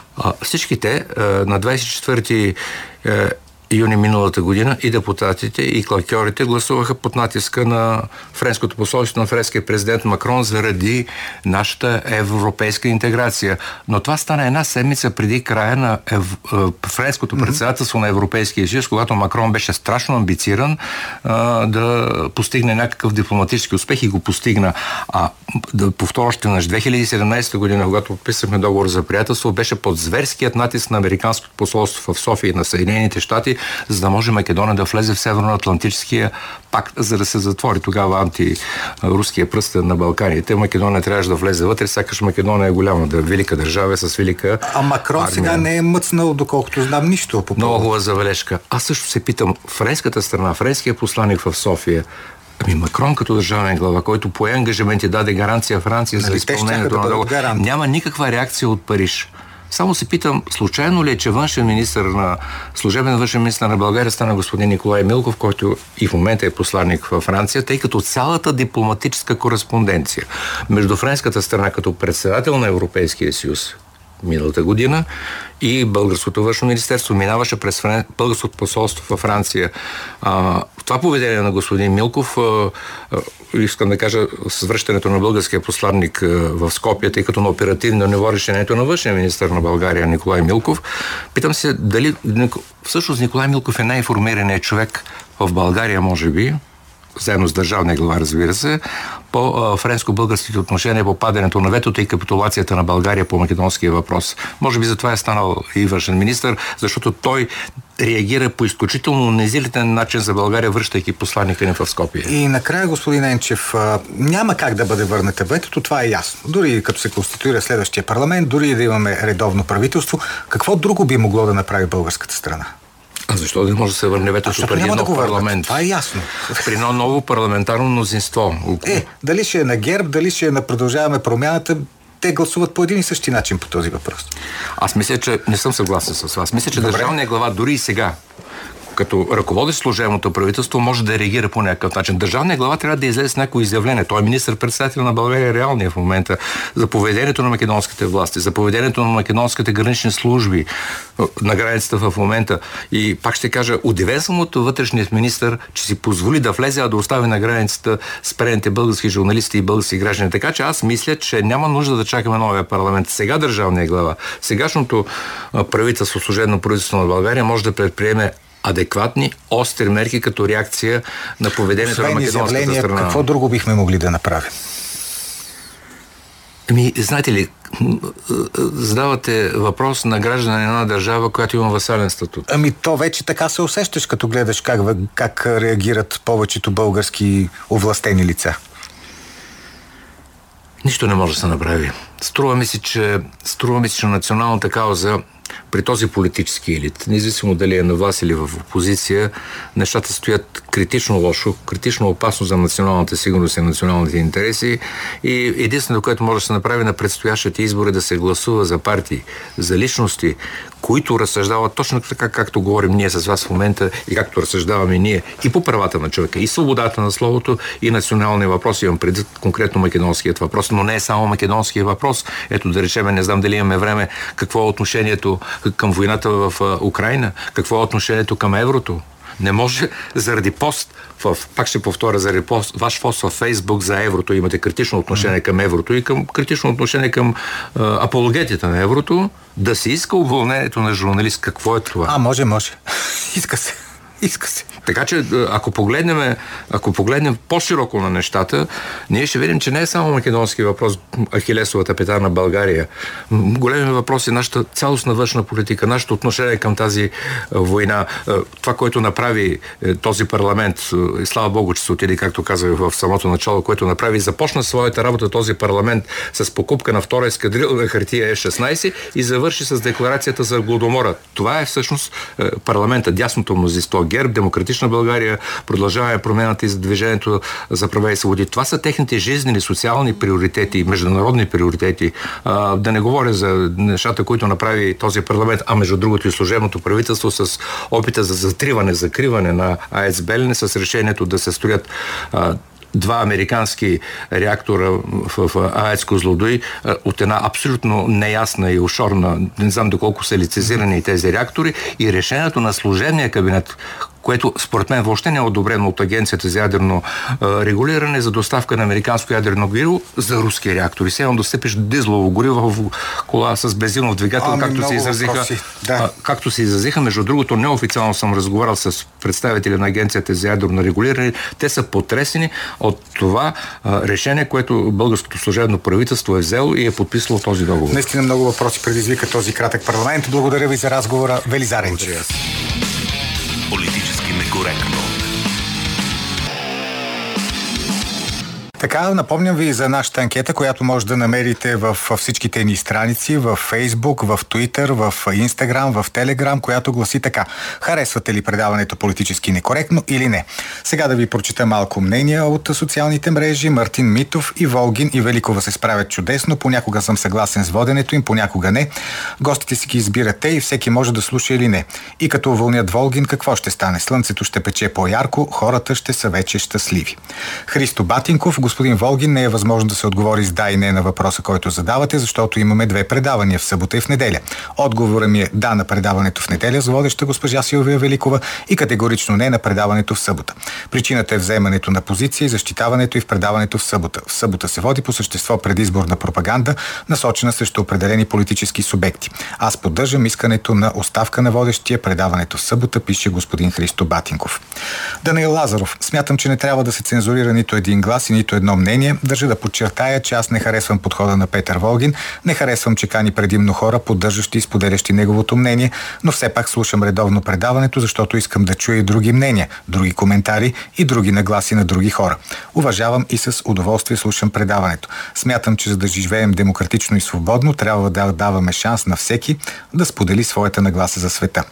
Speaker 3: Всичките на двадесет и четвърти юни миналата година и депутатите, и клакьорите гласуваха под натиска на френското посолство, на френския президент Макрон заради нашата европейска интеграция. Но това стана една седмица преди края на ев... френското председателство на Европейския съюз, когато Макрон беше страшно амбициран а, да постигне някакъв дипломатически успех и го постигна. А да повторя още на две хиляди и седемнадесета година, когато подписахме договор за приятелство, беше под зверският натиск на американското посолство в София и на Съединените щати, за да може Македония да влезе в Северноатлантическия пакт, за да се затвори тогава антируския пръстен на Балканите. Македония трябваше да влезе вътре, сякаш Македония е голяма, да е велика държава с велика
Speaker 1: А Макрон
Speaker 3: армия.
Speaker 1: сега не е мъцнал, доколкото знам, нищо по
Speaker 3: Много хубава забележка. Аз също се питам, френската страна, френския посланик в София, ами Макрон като държавен глава, който пое ангажимент и даде гаранция Франция
Speaker 1: нали,
Speaker 3: за изпълнението на договора, няма никаква реакция от Париж. Само се питам, случайно ли е, че външен министър на служебен външен министър на България стана господин Николай Милков, който и в момента е посланник във Франция, тъй като цялата дипломатическа кореспонденция между френската страна като председател на Европейския съюз миналата година и българското външно министерство минаваше през Френ... българското посолство във Франция. А, това поведение на господин Милков, а, а, искам да кажа, с връщането на българския посланник а, в Скопие, тъй като на оперативно ниво решението на външния министър на България Николай Милков, питам се дали всъщност Николай Милков е най-информираният човек в България, може би, заедно с държавния глава, разбира се, по френско-българските отношения, по падането на ветото и капитулацията на България по македонския въпрос. Може би затова е станал и външен министър, защото той реагира по изключително унизителен начин за България, връщайки посланника ни в Скопие.
Speaker 1: И накрая, господин Енчев, няма как да бъде върната ветото, това е ясно. Дори като се конституира следващия парламент, дори да имаме редовно правителство, какво друго би могло да направи българската страна?
Speaker 3: А защо да може да се върне ветото преди нов
Speaker 1: да
Speaker 3: парламент?
Speaker 1: Това е ясно.
Speaker 3: При едно ново парламентарно мнозинство.
Speaker 1: Е, дали ще е на ГЕРБ, дали ще е на Продължаваме промяната, те гласуват по един и същи начин по този въпрос.
Speaker 3: Аз мисля, че не съм съгласен с вас. Мисля, че Добре. Държавният глава дори и сега, като ръководещ служебното правителство, може да реагира по някакъв начин. Държавният глава трябва да излезе с някакво изявление. Той е министър-председател на България, реалния в момента, за поведението на македонските власти, за поведението на македонските гранични служби на границата в момента. И пак ще кажа, удивен съм от вътрешният министър, че си позволи да влезе, а да остави на границата спрените български журналисти и български граждани. Така че аз мисля, че няма нужда да чакаме новия парламент. Сега държавният глава, сегашното правителство, служебно правителство на България може да предприеме адекватни, остри мерки като реакция на поведението Освен на македонската страна.
Speaker 1: Какво друго бихме могли да направим?
Speaker 3: Ами, знаете ли, задавате въпрос на граждани на една държава, която има васален статут.
Speaker 1: Ами то вече така се усещаш, като гледаш как, как реагират повечето български овластени лица.
Speaker 3: Нищо не може да се направи. Струва ми се, че, струва ми се, че националната кауза при този политически елит, независимо дали е на власт или в опозиция, нещата стоят критично лошо, критично опасно за националната сигурност и националните интереси и единственото, което може да се направи на предстоящите избори, е да се гласува за партии, за личности, които разсъждават точно така, както говорим ние с вас в момента и както разсъждаваме ние и по правата на човека, и свободата на словото, и национални въпроси. Имам предвид конкретно македонският въпрос, но не е само македонският въпрос. Ето да речем, не знам дали имаме време, какво е отношението към войната в Украйна, какво е отношението към еврото. Не може заради пост, в, пак ще повторя, заради пост, ваш пост във Фейсбук за еврото, имате критично отношение към еврото и към критично отношение към а, апологетите на еврото, да се иска уволнението на журналист. Какво е това?
Speaker 1: А, може, може. Иска се. Иска се.
Speaker 3: Така че, ако погледнем, ако погледнем по-широко на нещата, ние ще видим, че не е само македонски въпрос, ахилесовата пета на България. Големи въпроси е нашата цялостна външна политика, нашето отношение към тази война. Това, което направи този парламент, и слава Богу, че се отиде, както казах в самото начало, което направи, започна своята работа този парламент с покупка на втора ескадрила на хартия Е шестнайсет и завърши с декларацията за Гладомора. Това е всъщност парламента, дясното мнозинство, ГЕРБ, Демократична България, Продължаваме промената и за Движението за права и свободи. Това са техните жизнени, социални приоритети, международни приоритети. А, да не говоря за нещата, които направи този парламент, а между другото и служебното правителство с опита за затриване, закриване на АЕЦ Белене, с решението да се строят а, два американски реактора в, в АЕЦ Козлодуй от една абсолютно неясна и офшорна, не знам доколко са лицензирани тези реактори, и решението на служебния кабинет, което според мен въобще не е одобрено от Агенцията за ядрено а, регулиране, за доставка на американско ядрено гориво за руски реактори. Сега да степиш дизелово гориво в кола с бензинов двигател, ами, както се изразиха. Да. А, както се изразиха, между другото, неофициално съм разговарял с представители на Агенцията за ядрено регулиране. Те са потресени от това а, решение, което българското служебно правителство е взело и е подписало този договор.
Speaker 1: Наистина много въпроси предизвика този кратък парламент. Благодаря ви за разговора. Велизар Енчев.
Speaker 2: Политически некоректно.
Speaker 1: Така, напомням ви за нашата анкета, която може да намерите в всичките ни страници, в Facebook, в Twitter, в Instagram, в Telegram, която гласи така: харесвате ли предаването политически некоректно или не? Сега да ви прочита малко мнения от социалните мрежи. Мартин Митов: и Волгин, и Великова се справят чудесно. Понякога съм съгласен с воденето им, понякога не. Гостите си ги избират те и всеки може да слуша или не. И като уволнят Волгин, какво ще стане? Слънцето ще пече по-ярко, хората ще са вече щастливи. Христо Батинков: господин Волгин, не е възможно да се отговори с да и не на въпроса, който задавате, защото имаме две предавания в събота и в неделя. Отговорът ми е да на предаването в неделя с водеща госпожа Силвия Великова и категорично не на предаването в събота. Причината е вземането на позиция и защитаването и в предаването в събота. В събота се води по същество предизборна пропаганда, насочена срещу определени политически субекти. Аз поддържам искането на оставка на водещия. Предаването в събота, пише господин Христо Батинков. Даниел Лазаров: смятам, че не трябва да се цензурира нито един глас и нито едно мнение. Държа да подчертая, че аз не харесвам подхода на Петър Волгин, не харесвам, че кани предимно хора, поддържащи и споделящи неговото мнение, но все пак слушам редовно предаването, защото искам да чуя и други мнения, други коментари и други нагласи на други хора. Уважавам и с удоволствие слушам предаването. Смятам, че за да живеем демократично и свободно, трябва да даваме шанс на всеки да сподели своята нагласа за света.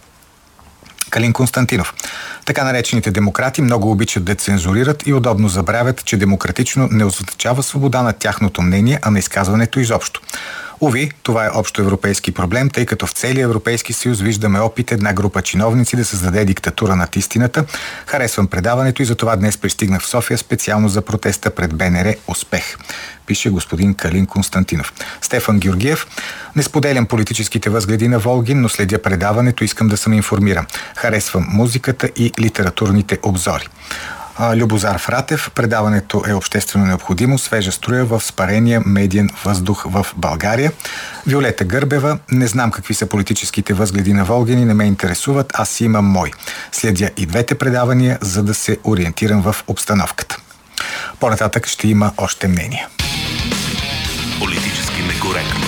Speaker 1: Калин Константинов: така наречените демократи много обичат да цензурират и удобно забравят, че демократично не означава свобода на тяхното мнение, а на изказването изобщо. Уви, това е общо европейски проблем, тъй като в целия Европейски съюз виждаме опит една група чиновници да създаде диктатура над истината. Харесвам предаването и затова днес пристигнах в София специално за протеста пред БНР. Успех, пише господин Калин Константинов. Стефан Георгиев: не споделям политическите възгледи на Волгин, но следя предаването, искам да съм информиран. Харесвам музиката и литературните обзори. Любозар Фратев: предаването е обществено необходимо, свежа струя в спарения медиен въздух в България. Виолета Гърбева: не знам какви са политическите възгледи на Волгин и не ме интересуват, аз си имам мой. Следя и двете предавания, за да се ориентирам в обстановката. По-нататък ще има още мнения.
Speaker 2: Политически некоректно.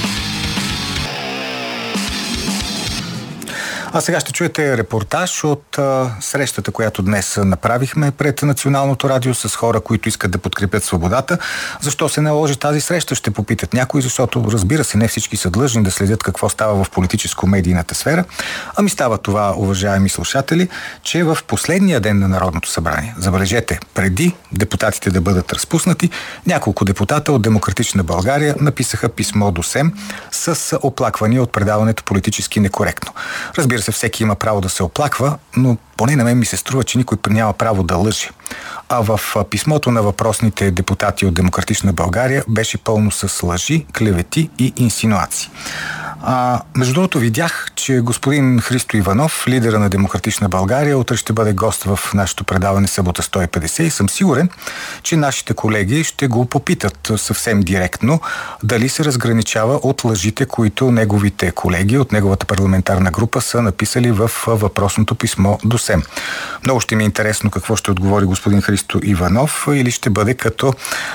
Speaker 1: А сега ще чуете репортаж от а, срещата, която днес направихме пред Националното радио с хора, които искат да подкрепят свободата. Защо се наложи тази среща, ще попитат някои, защото, разбира се, не всички са длъжни да следят какво става в политическо-медийната сфера. Ами става това, уважаеми слушатели, че в последния ден на Народното събрание, забележете, преди депутатите да бъдат разпуснати, няколко депутата от Демократична България написаха писмо до СЕМ с оплаквания от предаването политически некоректно. Разбира се, всеки има право да се оплаква, но поне на мен ми се струва, че никой няма право да лъже. А в писмото на въпросните депутати от Демократична България беше пълно с лъжи, клевети и инсинуации. А, между другото, видях, че господин Христо Иванов, лидера на Демократична България, утре ще бъде гост в нашето предаване Събота сто и петдесет и съм сигурен, че нашите колеги ще го попитат съвсем директно дали се разграничава от лъжите, които неговите колеги от неговата парламентарна група са написали в въпросното писмо до СЕМ. Много ще ми е интересно какво ще отговори господин Христо Иванов, или ще бъде като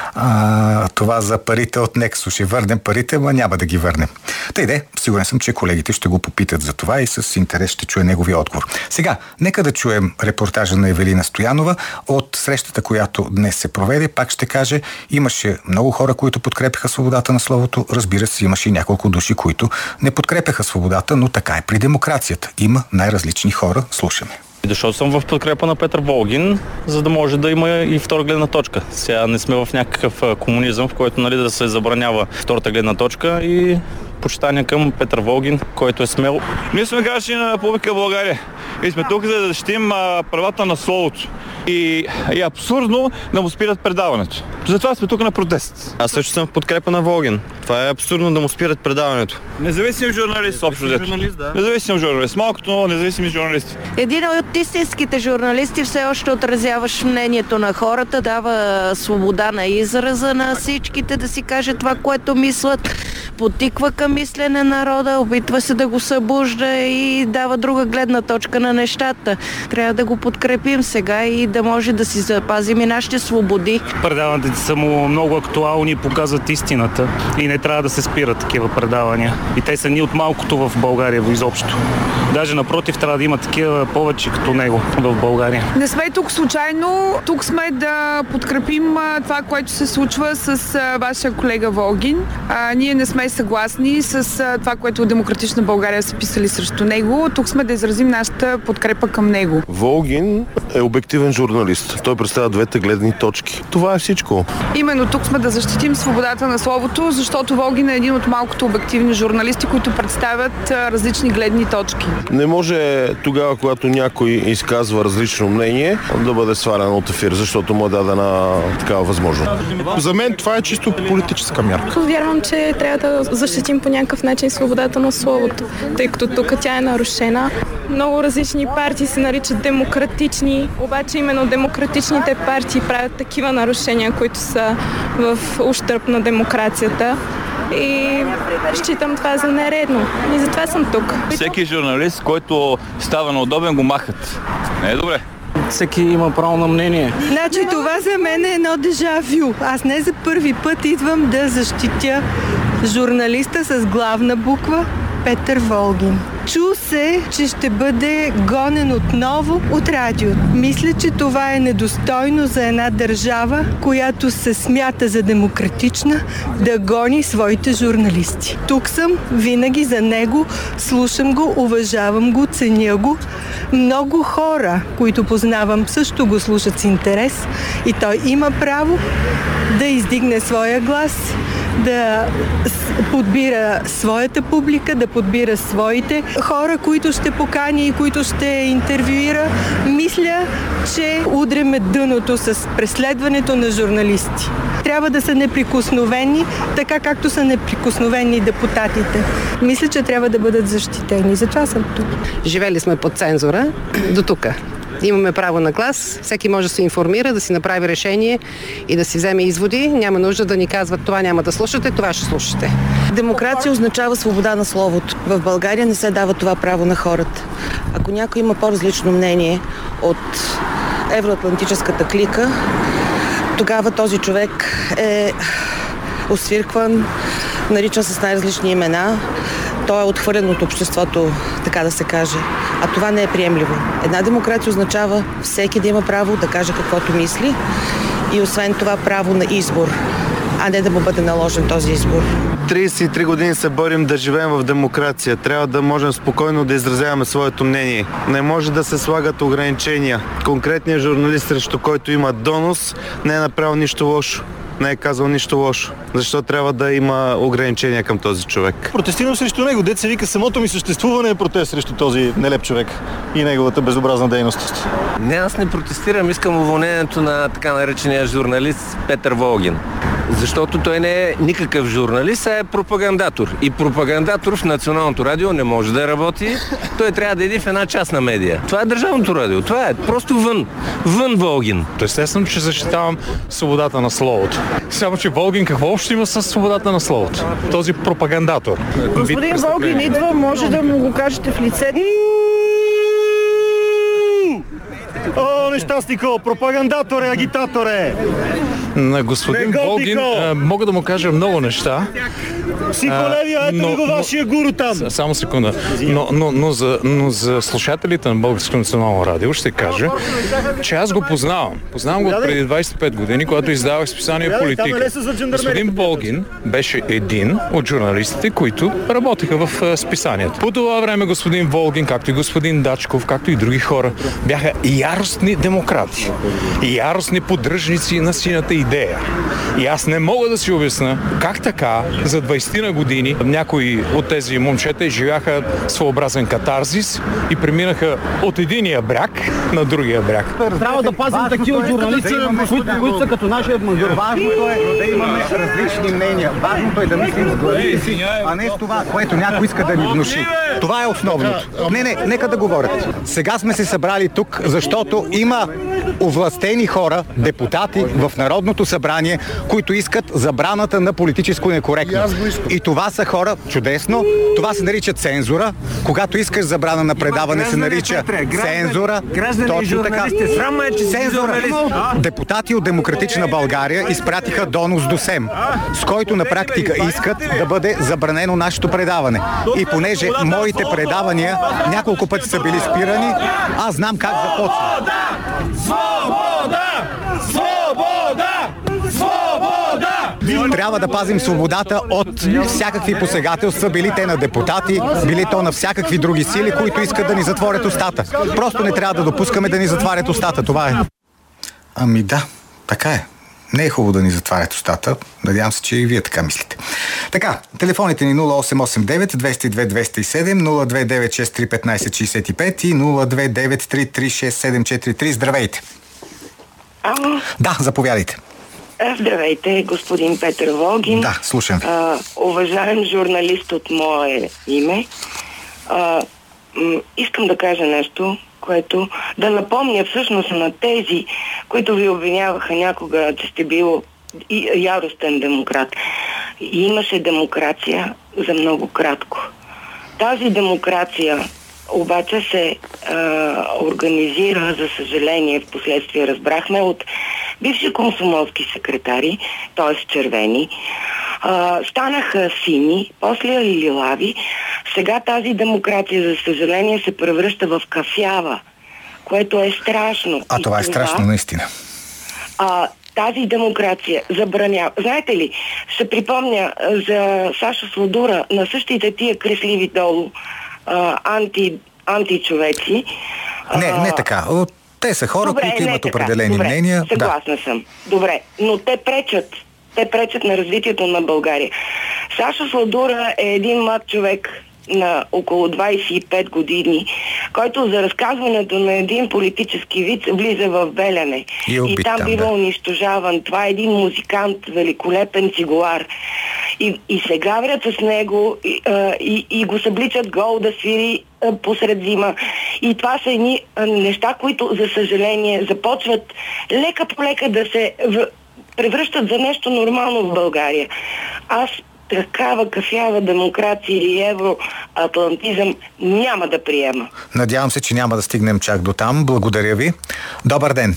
Speaker 1: а, това за парите от Нексо. Ще върнем парите, но няма да ги върнем. Тъй де, сигурен съм, че колегите ще го попитат за това и с интерес ще чуе неговия отговор. Сега, нека да чуем репортажа на Евелина Стоянова от срещата, която днес се проведе. Пак ще каже, имаше много хора, които подкрепяха свободата на словото. Разбира се, имаше и няколко души, които не подкрепяха свободата, но така е при демокрацията. Има най-различни хора. Слушаме.
Speaker 4: Дошъл съм в подкрепа на Петър Волгин, за да може да има и втора гледна точка. Сега не сме в някакъв комунизъм, в който, нали, да се забранява втората гледна точка, и почитание към Петър Волгин, който е смел.
Speaker 5: Ние сме граждани на Република България и сме тук, за да защитим правата на словото. И е абсурдно да му спират предаването. Затова сме тук на протест.
Speaker 6: Аз също съм в подкрепа на Волгин. Това е абсурдно да му спират предаването.
Speaker 5: Независим журналист, общо взето.
Speaker 6: Да.
Speaker 5: Независим журналист. Малкото, но независими журналисти.
Speaker 7: Един от истинските журналисти все още отразяваш мнението на хората, дава свобода на израза на всичките да си каже това, което мислят, потиква към мислене народа, опитва се да го събужда и дава друга гледна точка на нещата. Трябва да го подкрепим сега и да може да си запазим и нашите свободи.
Speaker 8: Предаването са му много актуални и показват истината и не трябва да се спират такива предавания. И те са ни от малкото в България изобщо. Даже напротив, трябва да има такива повече като него в България.
Speaker 9: Не сме тук случайно. Тук сме да подкрепим а, това, което се случва с а, вашия колега Волгин. А, ние не сме съгласни с а, това, което Демократична България са писали срещу него. Тук сме да изразим нашата подкрепа към него.
Speaker 10: Волгин е обективен журналист. Той представя двете гледни точки. Това е всичко.
Speaker 9: Именно тук сме да защитим свободата на словото, защото Волгин е един от малкото обективни журналисти, които представят а, различни гледни точки.
Speaker 10: Не може тогава, когато някой изказва различно мнение, да бъде свален от ефир, защото му е дадена такава възможност.
Speaker 11: За мен това е чисто политическа мярка.
Speaker 12: Вярвам, че трябва да защитим по някакъв начин свободата на словото, тъй като тук тя е нарушена. Много различни партии се наричат демократични, обаче именно демократичните партии правят такива нарушения, които са в ущърб на демокрацията. И считам това за нередно. И затова съм тук.
Speaker 5: Всеки журналист, който става неудобен, го махат. Не е добре.
Speaker 6: Всеки има право на мнение.
Speaker 13: Значи това за мен е едно дежавю. Аз не за първи път идвам да защитя журналиста с главна буква Петър Волгин. Чу се, че ще бъде гонен отново от радиото. Мисля, че това е недостойно за една държава, която се смята за демократична, да гони своите журналисти. Тук съм винаги за него, слушам го, уважавам го, ценя го. Много хора, които познавам, също го слушат с интерес и той има право да издигне своя глас, да подбира своята публика, да подбира своите хора, които ще покани и които ще интервюира. Мисля, че удряме дъното с преследването на журналисти. Трябва да са неприкосновени, така както са неприкосновени депутатите. Мисля, че трябва да бъдат защитени. Затова съм тук.
Speaker 14: Живели сме под цензура до тук. Имаме право на глас, всеки може да се информира, да си направи решение и да си вземе изводи. Няма нужда да ни казват това няма да слушате, това ще слушате.
Speaker 15: Демокрация означава свобода на словото. В България не се дава това право на хората. Ако някой има по-различно мнение от евроатлантическата клика, тогава този човек е освиркван, наричан с най-различни имена. Той е отхвърлен от обществото, така да се каже. А това не е приемливо. Една демокрация означава всеки да има право да каже каквото мисли и освен това право на избор, а не да му бъде наложен този избор.
Speaker 16: тридесет и три години се борим да живеем в демокрация. Трябва да можем спокойно да изразяваме своето мнение. Не може да се слагат ограничения. Конкретният журналист, срещу който има донос, не е направил нищо лошо. Не е казал нищо лошо. Защо трябва да има ограничения към този човек?
Speaker 11: Протестирам срещу него. Дет се вика, самото ми съществуване е протест срещу този нелеп човек и неговата безобразна дейност.
Speaker 17: Не, аз не протестирам. Искам уволнението на така наречения журналист Петър Волгин. Защото той не е никакъв журналист, а е пропагандатор. И пропагандатор в Националното радио не може да работи. Той трябва да иде в една частна медия. Това е Държавното радио. Това е просто вън. Вън Волгин.
Speaker 18: Естествено, че защитавам свободата на словото. Само, че Волгин какво общо има с свободата на словото? Този пропагандатор.
Speaker 7: Господин Волгин идва, може да му го кажете в лице.
Speaker 11: О, нещастнико, пропагандатор е, агитатор е!
Speaker 18: На господин Волгин а, мога да му кажа много неща.
Speaker 11: Психолевия, ето ли го вашия гуру там?
Speaker 18: Само секунда. Но, но, но, за, но за слушателите на Българското национално радио ще кажа, че аз го познавам. Познавам го от преди двадесет и пет години, когато издавах списание Политика. Господин Волгин беше един от журналистите, които работеха в списанието. По това време господин Волгин, както и господин Дачков, както и други хора, бяха яростни демократи. И яростни поддръжници на синята идея. И аз не мога да си обясня как така за двадесет на години някои от тези момчета изживяха своеобразен катарзис и преминаха от единия бряг на другия бряг.
Speaker 19: Трябва да пазим такива журналисти, които са като нашия мандур.
Speaker 1: Важното е да имаме различни мнения. Важното е да мислим с главите си, а не с това, което някой иска да ни внуши. Това е основното. Не, не, нека да говорят. Сега сме се събрали тук, защото има овластени хора, депутати в Народното събрание, които искат забраната на политическо некоректно. И това са хора, чудесно, това се нарича цензура. Когато искаш забрана на предаване, се нарича цензура. Точно така. Цензура. Депутати от Демократична България изпратиха донос до СЕМ, с който на практика искат да бъде забранено нашето предаване. И понеже моите предавания няколко пъти са били спирани, аз знам как започва.
Speaker 20: Свобода! Свобода! Свобода!
Speaker 1: Трябва да пазим свободата от всякакви посегателства, били те на депутати, били то на всякакви други сили, които искат да ни затворят устата. Просто не трябва да допускаме да ни затварят устата. Това е. Ами да, така е. Не е хубаво да ни затварят устата. Надявам се, че и вие така мислите. Така, телефоните ни нула осем осем девет двеста и две двеста и седем, нула две девет шест три петнайсет шейсет и пет и нула две девет три три шест седем четири три. Здравейте!
Speaker 21: Ало?
Speaker 1: Да, заповядайте.
Speaker 21: Здравейте, господин Петър Волгин.
Speaker 1: Да, слушам ви.
Speaker 21: А, уважаем журналист от мое име, а, м- искам да кажа нещо, което да напомня всъщност на тези, които ви обвиняваха някога, че сте бил яростен демократ. И имаше демокрация за много кратко. Тази демокрация обаче се а, организира, за съжаление, в последствие разбрахме, от бивши комсомолски секретари, т.е. червени, а, станаха сини, после и лилави. Сега тази демокрация, за съжаление, се превръща в кафява, което е страшно.
Speaker 1: А това е страшно, наистина.
Speaker 21: А, тази демокрация забранява. Знаете ли, ще припомня за Сашо Слодура, на същите тия кресливи долу а, анти, античовеци.
Speaker 1: Не, не така. Те са хора,
Speaker 21: добре,
Speaker 1: които имат
Speaker 21: така.
Speaker 1: определени
Speaker 21: добре,
Speaker 1: мнения.
Speaker 21: Съгласна
Speaker 1: да.
Speaker 21: съм. Добре, но те пречат. Те пречат на развитието на България. Сашо Слодура е един млад човек на около двайсет и пет години, който за разказването на един политически вид влиза в Белене.
Speaker 1: И, убит,
Speaker 21: и там
Speaker 1: там,
Speaker 21: бива
Speaker 1: да.
Speaker 21: унищожаван. Това е един музикант, великолепен цигулар. И, и се гаврят с него и, а, и, и го събличат гол да свири а, посред зима. И това са едни а, неща, които, за съжаление, започват лека по лека да се в, превръщат за нещо нормално в България. Аз такава кафява демокрация или евроатлантизъм няма да приема.
Speaker 1: Надявам се, че няма да стигнем чак до там. Благодаря ви. Добър ден.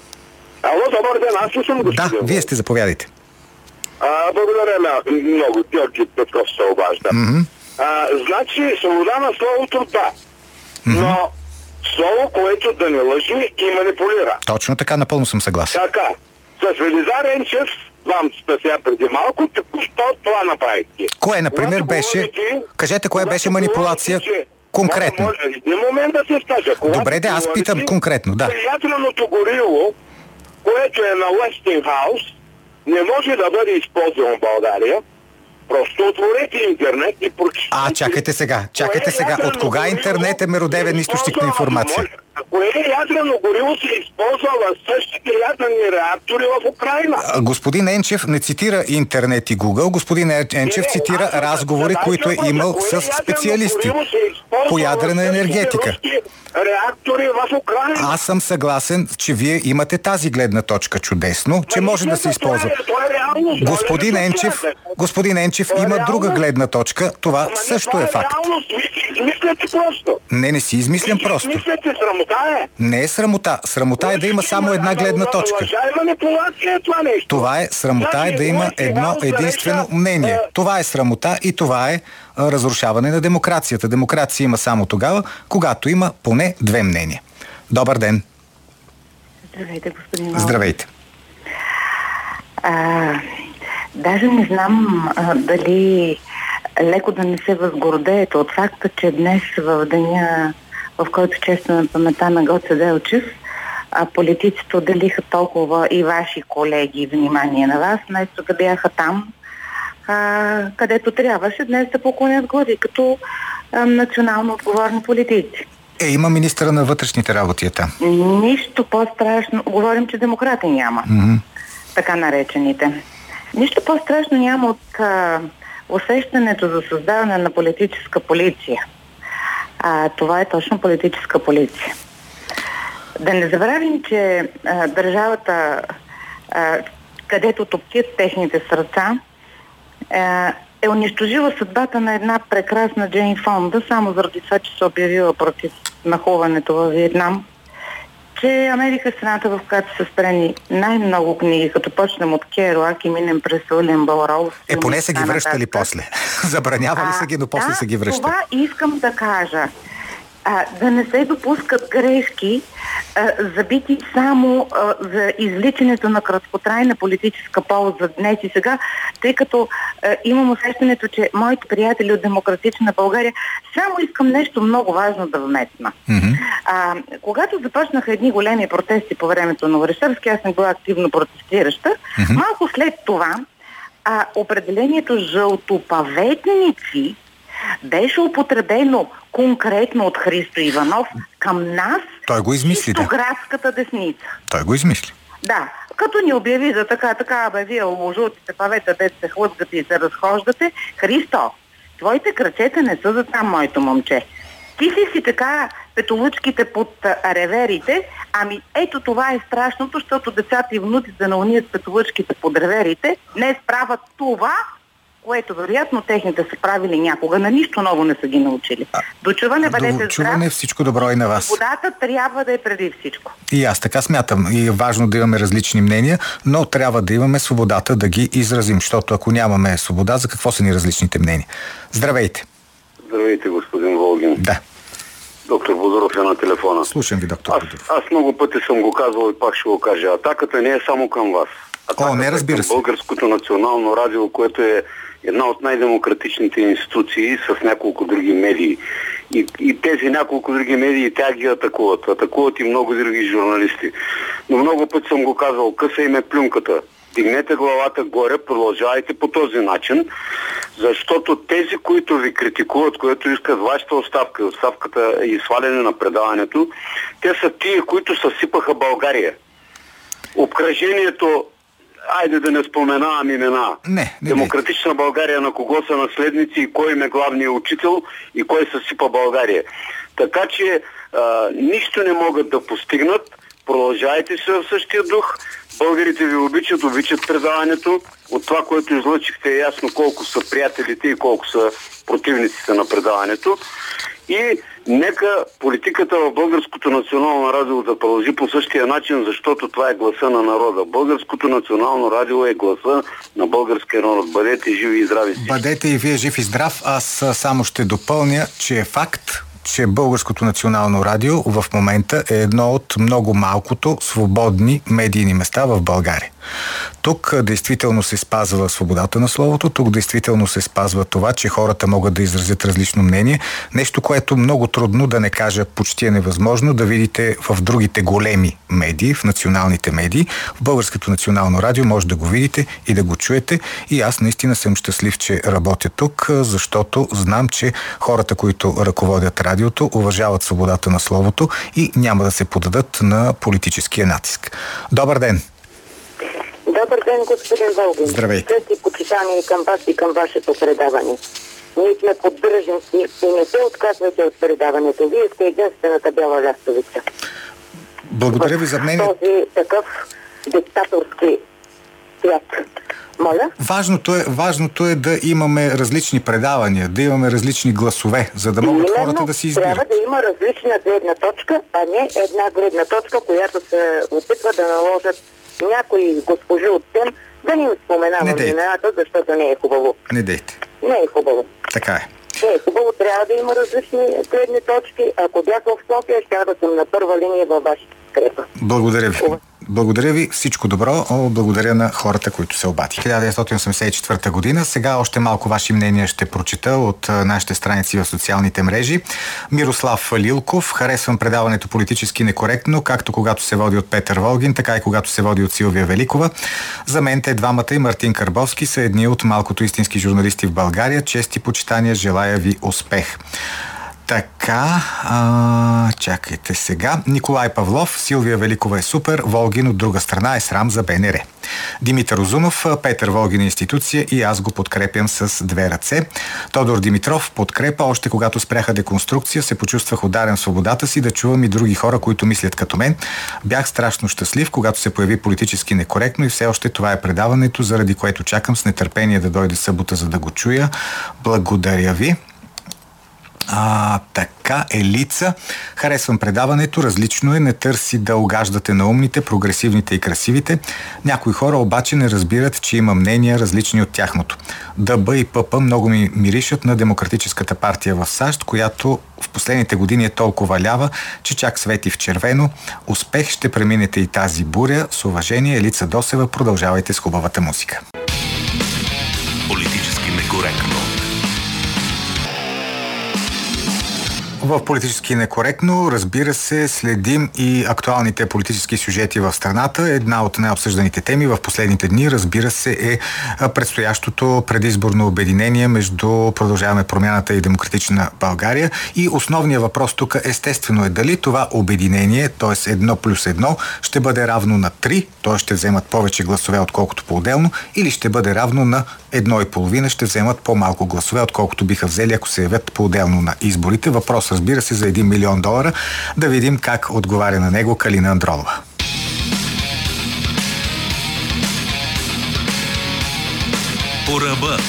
Speaker 22: Ало, добър ден. Аз слушам господин.
Speaker 1: Да, вие сте, заповядайте.
Speaker 22: А, благодаря много. Георги Петков се обажда.
Speaker 1: Mm-hmm.
Speaker 22: А, значи, свобода на словото, да. Mm-hmm. Но слово, което да не лъжи и манипулира.
Speaker 1: Точно така, напълно съм съгласен.
Speaker 22: Така. С Велизар Енчев, вам сега преди малко, току-що това направихте.
Speaker 1: Кое, например, беше... Говорите, кажете, кое беше манипулация говорите, конкретно?
Speaker 22: Може, един момент да се скажа.
Speaker 1: Добре, да, аз питам конкретно, да.
Speaker 22: Ядреното горило, което е на Уестингхаус, не може да бъде използвано в България. Просто отворете интернет и прочитайте.
Speaker 1: А, чакайте сега, чакайте сега. От кога интернет е меродевен източник на информация?
Speaker 22: Кое ядрено гориво се използва в същите ядрени реактори в Украйна?
Speaker 1: А, господин Енчев не цитира интернет и Google. Господин Енчев не, цитира разговори, които е имал с специалисти по ядрена енергетика.
Speaker 22: Реактори в Украйна.
Speaker 1: Аз съм съгласен, че вие имате тази гледна точка чудесно, че може да се използва. Господин Енчев, господин Енчев има друга гледна точка. Това също е факт.
Speaker 22: Измисляте просто.
Speaker 1: Не, не си измислям просто.
Speaker 22: Измисляте, срамота е.
Speaker 1: Не е срамота. Срамота е да има само една гледна точка. Това е срамота е да има едно единствено мнение. Това е срамота и това е разрушаване на демокрацията. Демокрация има само тогава, когато има поне две мнения. Добър ден.
Speaker 23: Здравейте, господин.
Speaker 1: Здравейте.
Speaker 23: А, даже не знам а, дали леко да не се възгордеете от факта, че днес в деня, в който честваме паметта на Гоце Делчев, а политиците отделиха толкова и ваши колеги внимание на вас, вместо да бяха там, а, където трябваше днес да поклонят глави като а, национално отговорни политици.
Speaker 1: Е, има министъра на вътрешните работи е там.
Speaker 23: Нищо по-страшно. Говорим, че демократи няма.
Speaker 1: Mm-hmm.
Speaker 23: Така наречените. Нищо по-страшно няма от а, усещането за създаване на политическа полиция. А това е точно политическа полиция. Да не забравим, че а, държавата, а, където топтят техните сърца, а, е унищожила съдбата на една прекрасна Джейн Фонда, само заради това, че се обявила против нахуването във Виетнам. Че Америка е страната, в която са спрени най-много книги, като почнем от Керуак и минем през Уилям Бълроуз.
Speaker 1: Е, поне са ги връщали после. Забранявали са ги, но после
Speaker 23: да,
Speaker 1: са ги връщали.
Speaker 23: Това искам да кажа. А, да не се допускат грешки, а, забити само а, за извличането на краткотрайна политическа полза днес и сега, тъй като а, имам усещането, че моите приятели от Демократична България, само искам нещо много важно да вметна. Mm-hmm. А, когато започнаха едни големи протести по времето на Орешарски, аз съм била активно протестираща, mm-hmm. малко след това а, определението жълтопаветници беше употребено конкретно от Христо Иванов към нас.
Speaker 1: Той го измисли, да.
Speaker 23: Градската десница.
Speaker 1: Той го измисли.
Speaker 23: Да. Като ни обяви за така, така, бе, вие жълтите павета, де се хлъзгате и се разхождате. Христо, твоите крачета не са за там, моето момче. Ти си си така петолучките под реверите, ами ето това е страшното, защото децата и внуците на уния с петолучките под реверите днес правят това, което вероятно техните са правили някога, на нищо ново не са ги научили. Дочуване, бъдете здрав.
Speaker 1: Чуване, всичко добро и на вас.
Speaker 23: Свободата трябва да е преди всичко.
Speaker 1: И аз така смятам. И е важно да имаме различни мнения, но трябва да имаме свободата да ги изразим, защото ако нямаме свобода, за какво са ни различните мнения? Здравейте!
Speaker 2: Здравейте, господин Волгин.
Speaker 1: Да.
Speaker 2: Доктор Бодоров е на телефона.
Speaker 1: Слушам ви, доктор
Speaker 2: аз,
Speaker 1: Бодоров.
Speaker 2: Аз много пъти съм го казвал и пак ще го кажа. Атаката не е само към вас. Атаката
Speaker 1: О, не, разбира се.
Speaker 2: Към Българското национално радио, което е една от най-демократичните институции с няколко други медии. И, и тези няколко други медии тя ги атакуват. Атакуват и много други журналисти. Но много пъти съм го казвал, къса им е плюнката. Дигнете главата горе, продължавайте по този начин, защото тези, които ви критикуват, които искат вашата оставка, оставката и сваляне на предаването, те са тия, които съсипаха България. Обкръжението, айде да не споменавам имена.
Speaker 1: Не, не,
Speaker 2: Демократична България на кого са наследници и кой им е главният учител и кой съсипа България. Така че а, нищо не могат да постигнат. Продължайте се в същия дух. Българите ви обичат, обичат предаването. От това, което излъчихте, е ясно колко са приятелите и колко са противниците на предаването. И нека политиката в Българското национално радио да продължи по същия начин, защото това е гласа на народа. Българското национално радио е гласа на българския народ. Бъдете живи и здрави.
Speaker 1: Бъдете и вие жив и здрав. Аз само ще допълня, че е факт, че Българското национално радио в момента е едно от много малкото свободни медийни места в България. Тук действително се спазва свободата на словото, тук действително се спазва това, че хората могат да изразят различно мнение. Нещо, което много трудно, да не кажа почти е невъзможно, да видите в другите големи медии, в националните медии. В Българското национално радио може да го видите и да го чуете. И аз наистина съм щастлив, че работя тук, защото знам, че хората, които ръководят радиото, уважават свободата на словото и няма да се подадат на политическия натиск. Добър ден!
Speaker 23: Добър ден, господин Волгин.
Speaker 1: Здравейте.
Speaker 23: Чест и почитание към вас и към вашето предаване. Ние сме поддържани и не се отказвате от предаването. Вие сте единствената бяла лястовица.
Speaker 1: Благодаря ви за мнение.
Speaker 23: Този такъв диктаторски свят. Моля?
Speaker 1: Важното е, важното е да имаме различни предавания, да имаме различни гласове, за да могат
Speaker 23: Именно,
Speaker 1: хората да си избират.
Speaker 23: трябва да има различна гледна точка, а не една гледна точка, която се опитва да наложат някои госпожи от тем, да ни споменавам имената, защото не е хубаво.
Speaker 1: Не дейте.
Speaker 23: Не е хубаво.
Speaker 1: Така е.
Speaker 23: Не е хубаво, трябва да има различни гледни точки. Ако бях в София, ще да съм на първа линия във вашата скрепа.
Speaker 1: Благодаря ви. Благодаря ви. Всичко добро. О, благодаря на хората, които се обадиха. хиляда деветстотин осемдесет и четвърта година. Сега още малко ваши мнения ще прочита от нашите страници в социалните мрежи. Мирослав Лилков. Харесвам предаването политически некоректно, както когато се води от Петър Волгин, така и когато се води от Силвия Великова. За мен те двамата и Мартин Карбовски са едни от малкото истински журналисти в България. Чест и почитания. Желая ви успех. Така, а, чакайте сега. Николай Павлов, Силвия Великова е супер, Волгин от друга страна е срам за БНР. Димитър Озунов, Петър Волгин е институция и аз го подкрепям с две ръце. Тодор Димитров, подкрепа, още когато спряха деконструкция, се почувствах ударен в свободата си да чувам и други хора, които мислят като мен. Бях страшно щастлив, когато се появи политически некоректно и все още това е предаването, заради което чакам с нетърпение да дойде събота, за да го чуя. Благодаря ви. А, така, Елица. Харесвам предаването, различно е, не търси да угаждате на умните, прогресивните и красивите. Някои хора обаче не разбират, че има мнения различни от тяхното. ДБ и ПП много ми миришат на Демократическата партия в САЩ, която в последните години е толкова лява, че чак свети в червено. Успех, ще преминете и тази буря. С уважение, Елица Досева, продължавайте с хубавата музика.
Speaker 3: Политически некоректно.
Speaker 1: В политически некоректно, разбира се, следим и актуалните политически сюжети в страната. Една от най-обсъжданите теми в последните дни, разбира се, е предстоящото предизборно обединение между Продължаваме промяната и Демократична България. И основният въпрос тук естествено е дали това обединение, т.е. едно плюс едно, ще бъде равно на три, т.е. ще вземат повече гласове, отколкото по-отделно, или ще бъде равно на едно и половина, ще вземат по-малко гласове, отколкото биха взели, ако се явят по-отделно на изборите. Въпрос, разбира се, за един милион долара. Да видим как отговаря на него Калина Андролова.
Speaker 3: По ръба.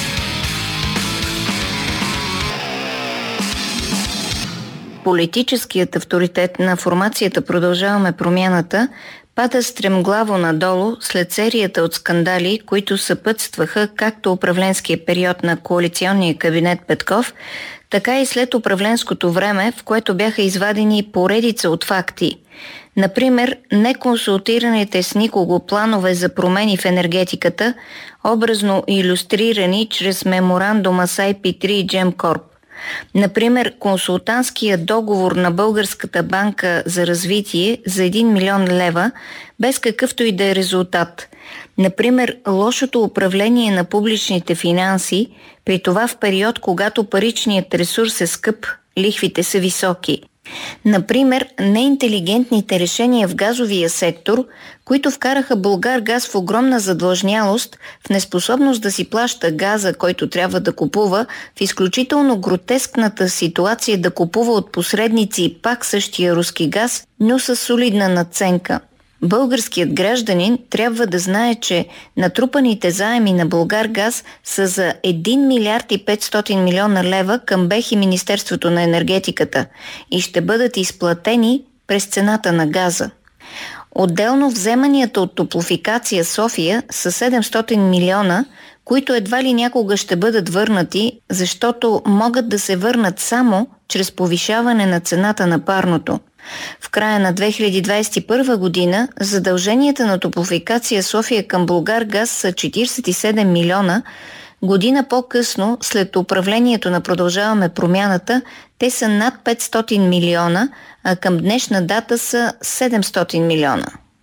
Speaker 4: Политическият авторитет на формацията Продължаваме промяната пада стремглаво надолу след серията от скандали, които съпътстваха както управленския период на коалиционния кабинет Петков, така и след управленското време, в което бяха извадени поредица от факти. Например, неконсултираните с никого планове за промени в енергетиката, образно илюстрирани чрез меморандума с ай пи три и Gemcorp. Например, консултантския договор на Българската банка за развитие за един милион лева, без какъвто и да е резултат. Например, лошото управление на публичните финанси, при това в период, когато паричният ресурс е скъп, лихвите са високи. Например, неинтелигентните решения в газовия сектор, които вкараха Булгаргаз в огромна задлъжнялост, в неспособност да си плаща газа, който трябва да купува, в изключително гротескната ситуация да купува от посредници пак същия руски газ, но с солидна надценка. Българският гражданин трябва да знае, че натрупаните заеми на Булгаргаз са за един милиард и петстотин милиона лева към БЕХ и Министерството на енергетиката и ще бъдат изплатени през цената на газа. Отделно вземанията от Топлофикация София са седемстотин милиона, които едва ли някога ще бъдат върнати, защото могат да се върнат само чрез повишаване на цената на парното. В края на две хиляди двадесет и първа година задълженията на Топлофикация София към Булгаргаз са четиридесет и седем милиона. Година по-късно, след управлението на Продължаваме промяната, те са над петстотин милиона, а към днешна дата са седемстотин милиона.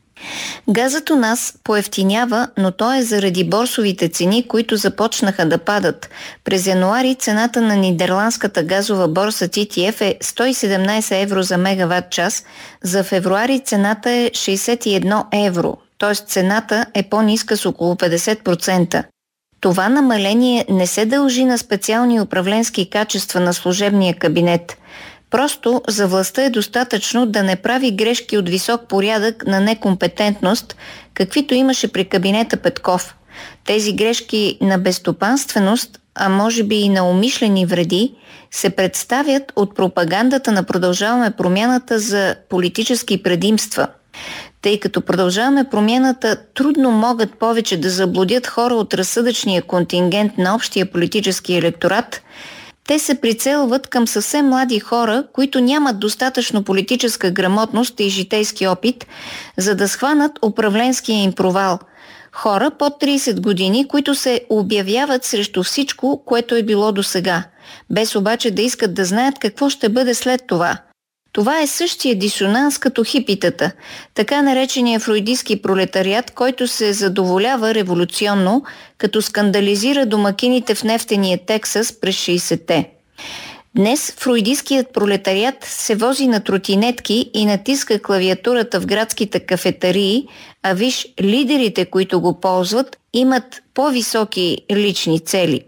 Speaker 4: Газът у нас поевтинява, но то е заради борсовите цени, които започнаха да падат. През януари цената на нидерландската газова борса Ти Ти Еф е сто и седемнадесет евро за мегаватт час, за февруари цената е шейсет и едно евро, т.е. цената е по-ниска с около петдесет процента. Това намаление не се дължи на специални управленски качества на служебния кабинет. Просто за властта е достатъчно да не прави грешки от висок порядък на некомпетентност, каквито имаше при кабинета Петков. Тези грешки на безстопанственост, а може би и на умишлени вреди, се представят от пропагандата на Продължаваме промяната за политически предимства. Тъй като Продължаваме промяната трудно могат повече да заблудят хора от разсъдъчния контингент на общия политически електорат, те се прицелват към съвсем млади хора, които нямат достатъчно политическа грамотност и житейски опит, за да схванат управленския им провал. Хора под тридесет години, които се обявяват срещу всичко, което е било досега, без обаче да искат да знаят какво ще бъде след това. Това е същия дисонанс като хипитата, така наречения фройдистки пролетариат, който се задоволява революционно, като скандализира домакините в нефтения Тексас през шейсетте. Днес фройдисткият пролетариат се вози на тротинетки и натиска клавиатурата в градските кафетарии, а виж, лидерите, които го ползват, имат по-високи лични цели.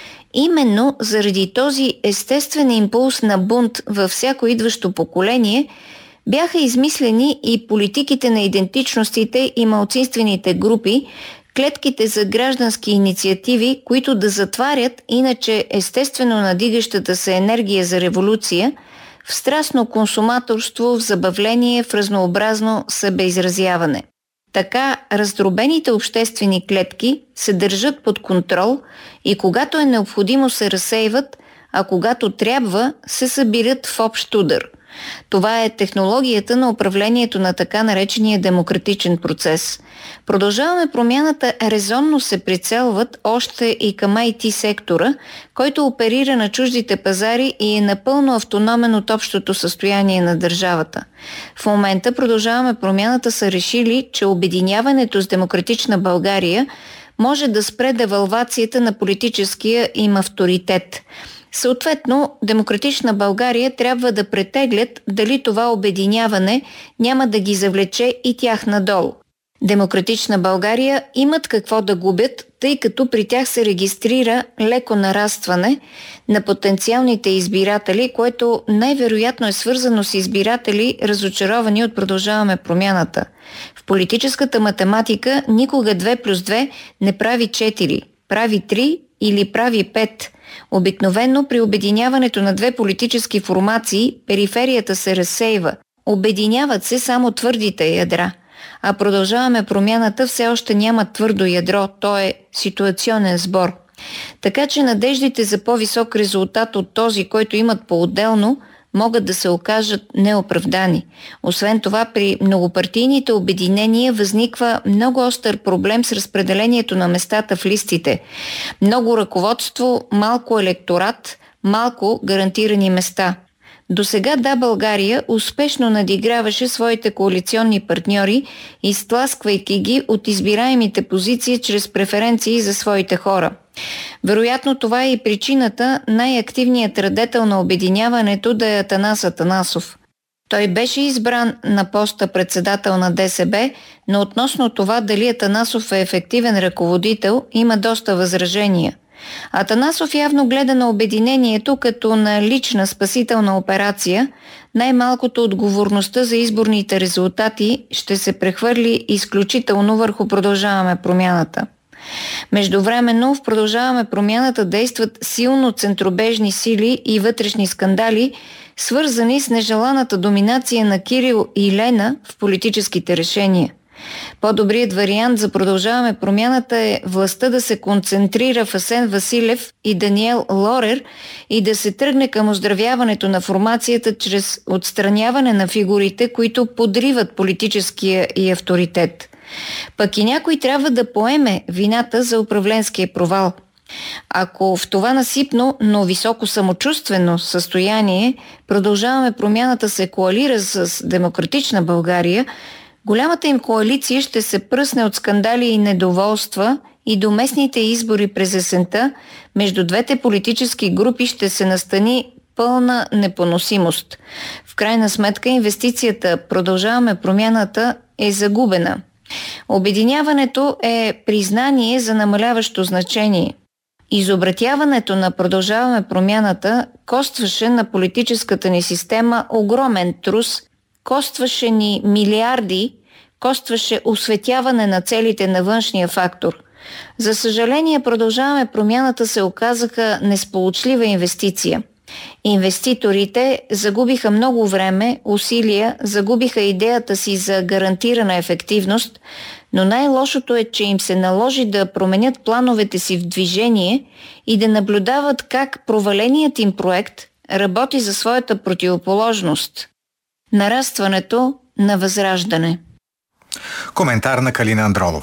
Speaker 4: Именно заради този естествен импулс на бунт във всяко идващо поколение бяха измислени и политиките на идентичностите и малцинствените групи, клетките за граждански инициативи, които да затварят иначе естествено надигащата се енергия за революция в страстно консуматорство, в забавление, в разнообразно себеизразяване. Така раздробените обществени клетки се държат под контрол и когато е необходимо се разсейват, а когато трябва се събират в общ удар. Това е технологията на управлението на така наречения демократичен процес. Продължаваме промяната резонно се прицелват още и към ай ти сектора, който оперира на чуждите пазари и е напълно автономен от общото състояние на държавата. В момента Продължаваме промяната са решили, че обединяването с демократична България може да спре девалвацията на политическия им авторитет. Съответно, демократична България трябва да претеглят дали това обединяване няма да ги завлече и тях надолу. Демократична България имат какво да губят, тъй като при тях се регистрира леко нарастване на потенциалните избиратели, което най-вероятно е свързано с избиратели, разочаровани от Продължаваме промяната. В политическата математика никога две плюс две не прави четири, прави три или прави пет. Обикновено при обединяването на две политически формации периферията се разсейва. Обединяват се само твърдите ядра. А Продължаваме промяната все още няма твърдо ядро, то е ситуационен сбор. Така че надеждите за по-висок резултат от този, който имат по-отделно, могат да се окажат неоправдани. Освен това, при многопартийните обединения възниква много остър проблем с разпределението на местата в листите. Много ръководство, малко електорат, малко гарантирани места. До сега Да, България успешно надиграваше своите коалиционни партньори, изтласквайки ги от избираемите позиции чрез преференции за своите хора. Вероятно това е и причината най-активният радетел на обединяването да е Атанас Атанасов. Той беше избран на поста председател на Д С Б, но относно това дали Атанасов е ефективен ръководител има доста възражения. Атанасов явно гледа на обединението като на лична спасителна операция, най-малкото отговорността за изборните резултати ще се прехвърли изключително върху Продължаваме промяната. Междувременно в Продължаваме промяната действат силно центробежни сили и вътрешни скандали, свързани с нежеланата доминация на Кирил и Лена в политическите решения. По-добрият вариант за Продължаваме промяната е властта да се концентрира в Асен Василев и Даниел Лорер и да се тръгне към оздравяването на формацията чрез отстраняване на фигурите, които подриват политическия и авторитет. Пък и някой трябва да поеме вината за управленския провал. Ако в това насипно, но високо самочувствено състояние Продължаваме промяната се коалира с демократична България, голямата им коалиция ще се пръсне от скандали и недоволства и до местните избори през есента между двете политически групи ще се настани пълна непоносимост. В крайна сметка инвестицията Продължаваме промяната е загубена. Обединяването е признание за намаляващо значение. Изобретяването на Продължаваме промяната костваше на политическата ни система огромен трус, костваше ни милиарди, костваше осветяване на целите на външния фактор. За съжаление, Продължаваме промяната се оказаха несполучлива инвестиция. Инвеститорите загубиха много време, усилия, загубиха идеята си за гарантирана ефективност, но най-лошото е, че им се наложи да променят плановете си в движение и да наблюдават как проваленият им проект работи за своята противоположност – нарастването на възраждане.
Speaker 1: Коментар на Калина Андролова.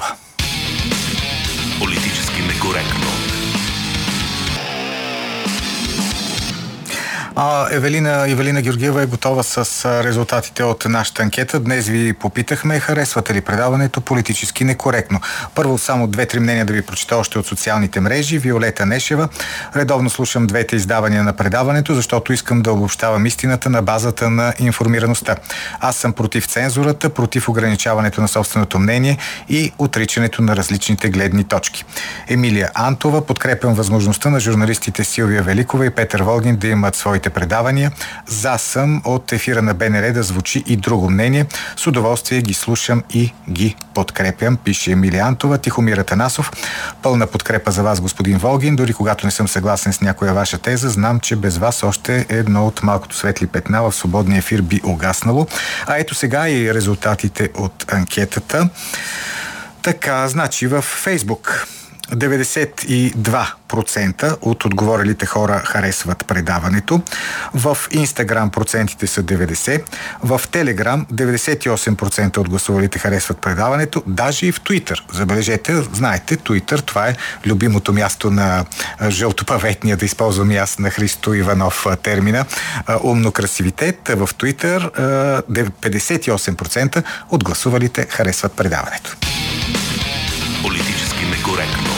Speaker 3: Политически некоректно.
Speaker 1: А, Евелина, Евелина Георгиева е готова с резултатите от нашата анкета. Днес ви попитахме, харесвате ли предаването политически некоректно. Първо само две-три мнения да ви прочета още от социалните мрежи. Виолета Нешева: редовно слушам двете издавания на предаването, защото искам да обобщавам истината на базата на информираността. Аз съм против цензурата, против ограничаването на собственото мнение и отричането на различните гледни точки. Емилия Антова: подкрепям възможността на журналистите Силвия Великова и Петър Волгин да имат своите предавания. За съм от ефира на БНР да звучи и друго мнение. С удоволствие ги слушам и ги подкрепям, пише Емилия Антова. Тихомир Атанасов: пълна подкрепа за вас, господин Волгин. Дори когато не съм съгласен с някоя ваша теза, знам, че без вас още едно от малкото светли петна в свободния ефир би угаснало. А ето сега и резултатите от анкетата. Така, значи във Фейсбук деветдесет и два процента от отговорилите хора харесват предаването. В Инстаграм процентите са деветдесет процента. В Телеграм деветдесет и осем процента от гласувалите харесват предаването. Даже и в Туитър. Забележете, знаете, Туитър, това е любимото място на жълтопаветния, да използвам и аз на Христо Иванов термина, умно красивитет. В Туитър петдесет и осем процента от гласувалите харесват предаването.
Speaker 3: Политически некоректно.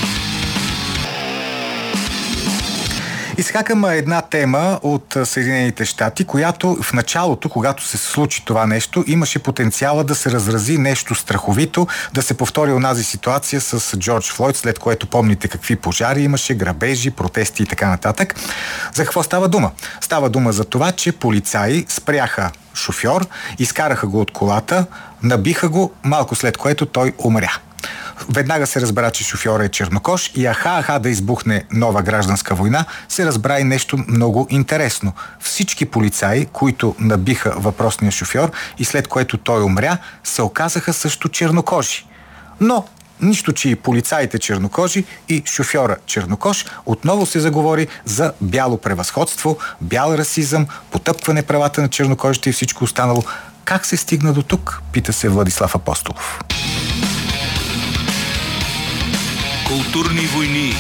Speaker 1: И сега към една тема от Съединените щати, която в началото, когато се случи това нещо, имаше потенциала да се разрази нещо страховито, да се повтори онази ситуация с Джордж Флойд, след което помните какви пожари имаше, грабежи, протести и така нататък. За какво става дума? Става дума за това, че полицаи спряха шофьор, изкараха го от колата, набиха го, малко след което той умря. Веднага се разбра, че шофьорът е чернокож и аха-аха да избухне нова гражданска война, се разбра и нещо много интересно. Всички полицаи, които набиха въпросния шофьор и след което той умря, се оказаха също чернокожи. Но нищо, че и полицаите чернокожи и шофьора чернокож, отново се заговори за бяло превъзходство, бял расизъм, потъпкване правата на чернокожите и всичко останало. Как се стигна до тук? Пита се Владислав Апостолов.
Speaker 3: Културни войни.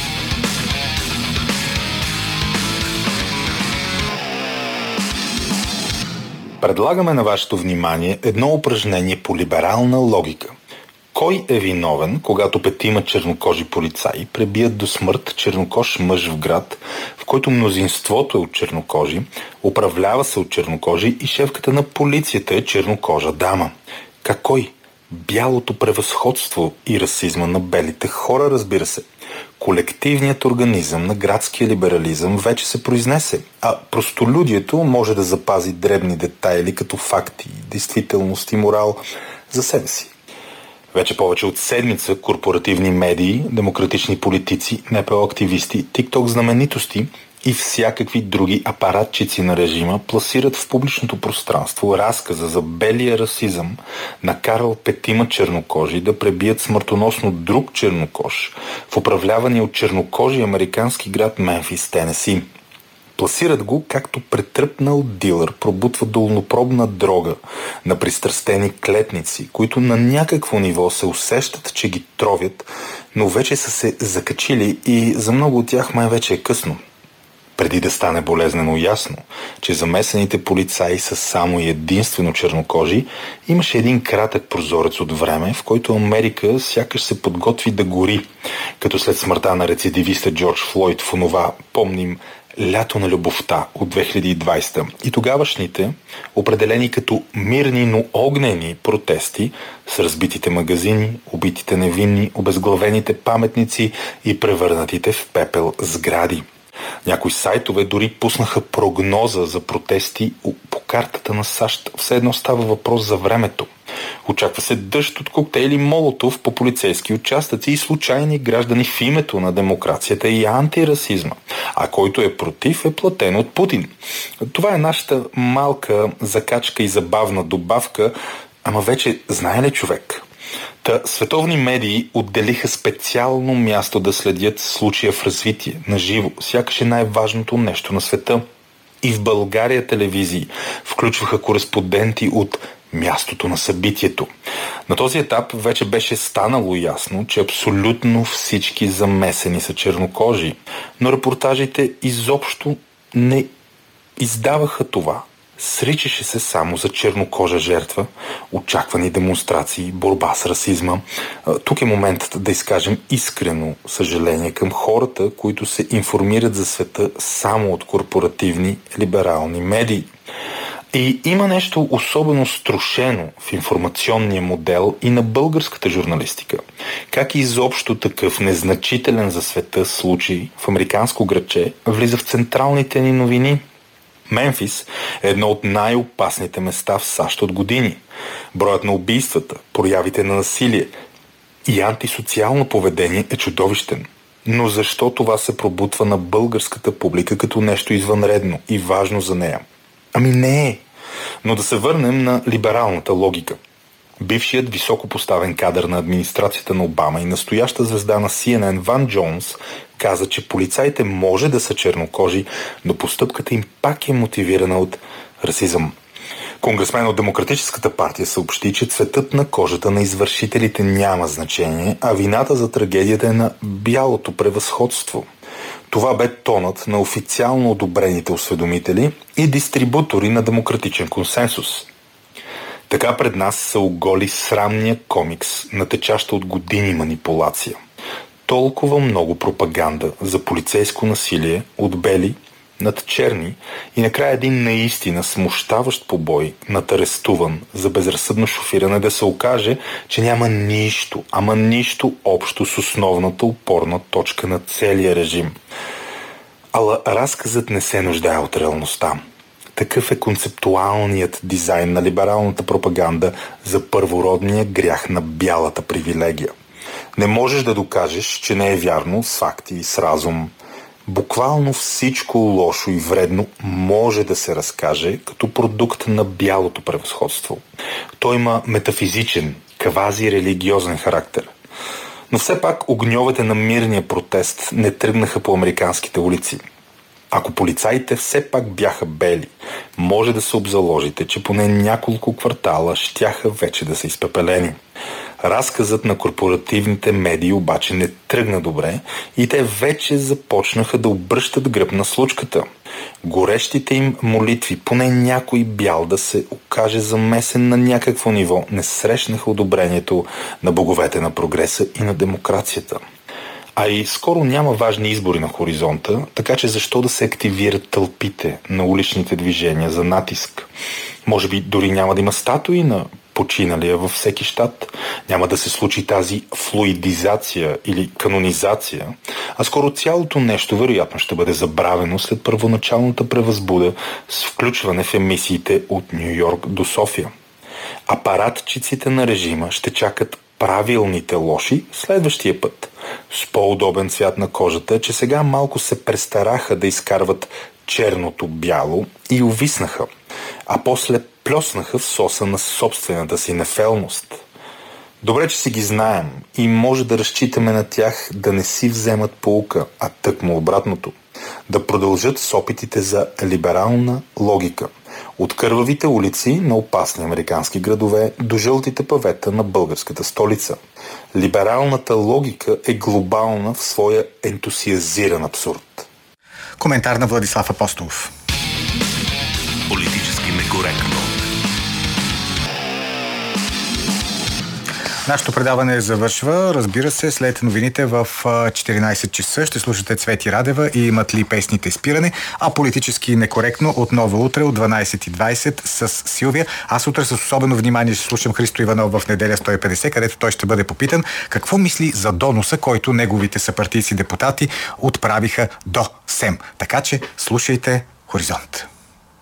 Speaker 8: Предлагаме на вашето внимание едно упражнение по либерална логика. Кой е виновен, когато петима чернокожи полицаи пребият до смърт чернокож мъж в град, в който мнозинството е от чернокожи, управлява се от чернокожи и шефката на полицията е чернокожа дама? Как кой? Бялото превъзходство и расизма на белите хора, разбира се. Колективният организъм на градския либерализъм вече се произнесе, а простолюдието може да запази дребни детайли като факти, действителност и морал за себе си. Вече повече от седмица корпоративни медии, демократични политици, НПО-активисти, тикток знаменитости и всякакви други апаратчици на режима пласират в публичното пространство разказа за белия расизъм, накарал петима чернокожи да пребият смъртоносно друг чернокож в управлявания от чернокожи американски град Мемфис, Тенеси. Пласират го както претръпнал дилър пробутва долнопробна дрога на пристрастени клетници, които на някакво ниво се усещат, че ги тровят, но вече са се закачили и за много от тях май вече е късно. Преди да стане болезнено ясно, че замесените полицаи са само и единствено чернокожи, имаше един кратък прозорец от време, в който Америка сякаш се подготви да гори, като след смъртта на рецидивиста Джордж Флойд в онова, помним, лято на любовта от две хиляди и двадесета и тогавашните, определени като мирни, но огнени протести с разбитите магазини, убитите невинни, обезглавените паметници и превърнатите в пепел сгради. Някои сайтове дори пуснаха прогноза за протести по картата на САЩ. Все едно става въпрос за времето. Очаква се дъжд от коктейли Молотов по полицейски участъци и случайни граждани в името на демокрацията и антирасизма. А който е против, е платен от Путин. Това е нашата малка закачка и забавна добавка, ама вече знае ли човек? Та световни медии отделиха специално място да следят случая в развитие, на живо, сякаш е най-важното нещо на света. И в България телевизии включваха кореспонденти от мястото на събитието. На този етап вече беше станало ясно, че абсолютно всички замесени са чернокожи, но репортажите изобщо не Издаваха това. Сричаше се само за чернокожа жертва, очаквани демонстрации, борба с расизма. Тук е моментът да изкажем искрено съжаление към хората, които се информират за света само от корпоративни либерални медии. И има нещо особено струшено в информационния модел и на българската журналистика. Как изобщо такъв незначителен за света случай в американско градче влиза в централните ни новини. Мемфис е едно от най-опасните места в САЩ от години. Броят на убийствата, проявите на насилие и антисоциално поведение е чудовищен. Но защо това се пробутва на българската публика като нещо извънредно и важно за нея? Ами не е. Но да се върнем на либералната логика. Бившият високопоставен кадър на администрацията на Обама и настояща звезда на Си Ен Ен Ван Джонс каза, че полицаите може да са чернокожи, но постъпката им пак е мотивирана от расизъм. Конгресмен от Демократическата партия съобщи, че цветът на кожата на извършителите няма значение, а вината за трагедията е на бялото превъзходство. Това бе тонът на официално одобрените осведомители и дистрибутори на демократичен консенсус. Така пред нас се оголи срамния комикс на течаща от години манипулация. Толкова много пропаганда за полицейско насилие от бели над черни и накрая един наистина смущаващ побой над арестуван за безразсъдно шофиране да се окаже, че няма нищо, ама нищо общо с основната опорна точка на целия режим. Ала разказът не се нуждае от реалността. Такъв е концептуалният дизайн на либералната пропаганда за първородния грях на бялата привилегия. Не можеш да докажеш, че не е вярно с факти и с разум. Буквално всичко лошо и вредно може да се разкаже като продукт на бялото превъзходство. Той има метафизичен, квази-религиозен характер. Но все пак огньовете на мирния протест не тръгнаха по американските улици. Ако полицаите все пак бяха бели, може да се обзаложите, че поне няколко квартала щяха вече да са изпепелени. Разказът на корпоративните медии обаче не тръгна добре и те вече започнаха да обръщат гръб на случката. Горещите им молитви, поне някой бял да се окаже замесен на някакво ниво, не срещнаха одобрението на боговете на прогреса и на демокрацията. А и скоро няма важни избори на хоризонта, така че защо да се активират тълпите на уличните движения за натиск? Може би дори няма да има статуи на починалия във всеки щат, няма да се случи тази флуидизация или канонизация, а скоро цялото нещо вероятно ще бъде забравено след първоначалната превъзбуда с включване в емисиите от Ню Йорк до София. Апаратчиците на режима ще чакат правилните лоши следващия път. С по-удобен цвят на кожата, че сега малко се престараха да изкарват черното бяло и увиснаха, а после плеснаха в соса на собствената си нефелност. Добре, че си ги знаем и може да разчитаме на тях да не си вземат поука, а тъкмо обратното. Да продължат с опитите за либерална логика. От кървавите улици на опасни американски градове до жълтите павета на българската столица. Либералната логика е глобална в своя ентусиазиран абсурд.
Speaker 1: Коментар на Владислав Апостолов.
Speaker 3: Политически некоректно.
Speaker 1: Нашето предаване завършва, разбира се, след новините в четиринайсет часа. Ще слушате Цвети Радева и Имат ли песните спиране, а политически некоректно отново утре от дванайсет и двайсет с Силвия. Аз утре с особено внимание ще слушам Христо Иванов в неделя сто и петдесет, където той ще бъде попитан какво мисли за доноса, който неговите съпартийци депутати отправиха до СЕМ. Така че слушайте Хоризонт.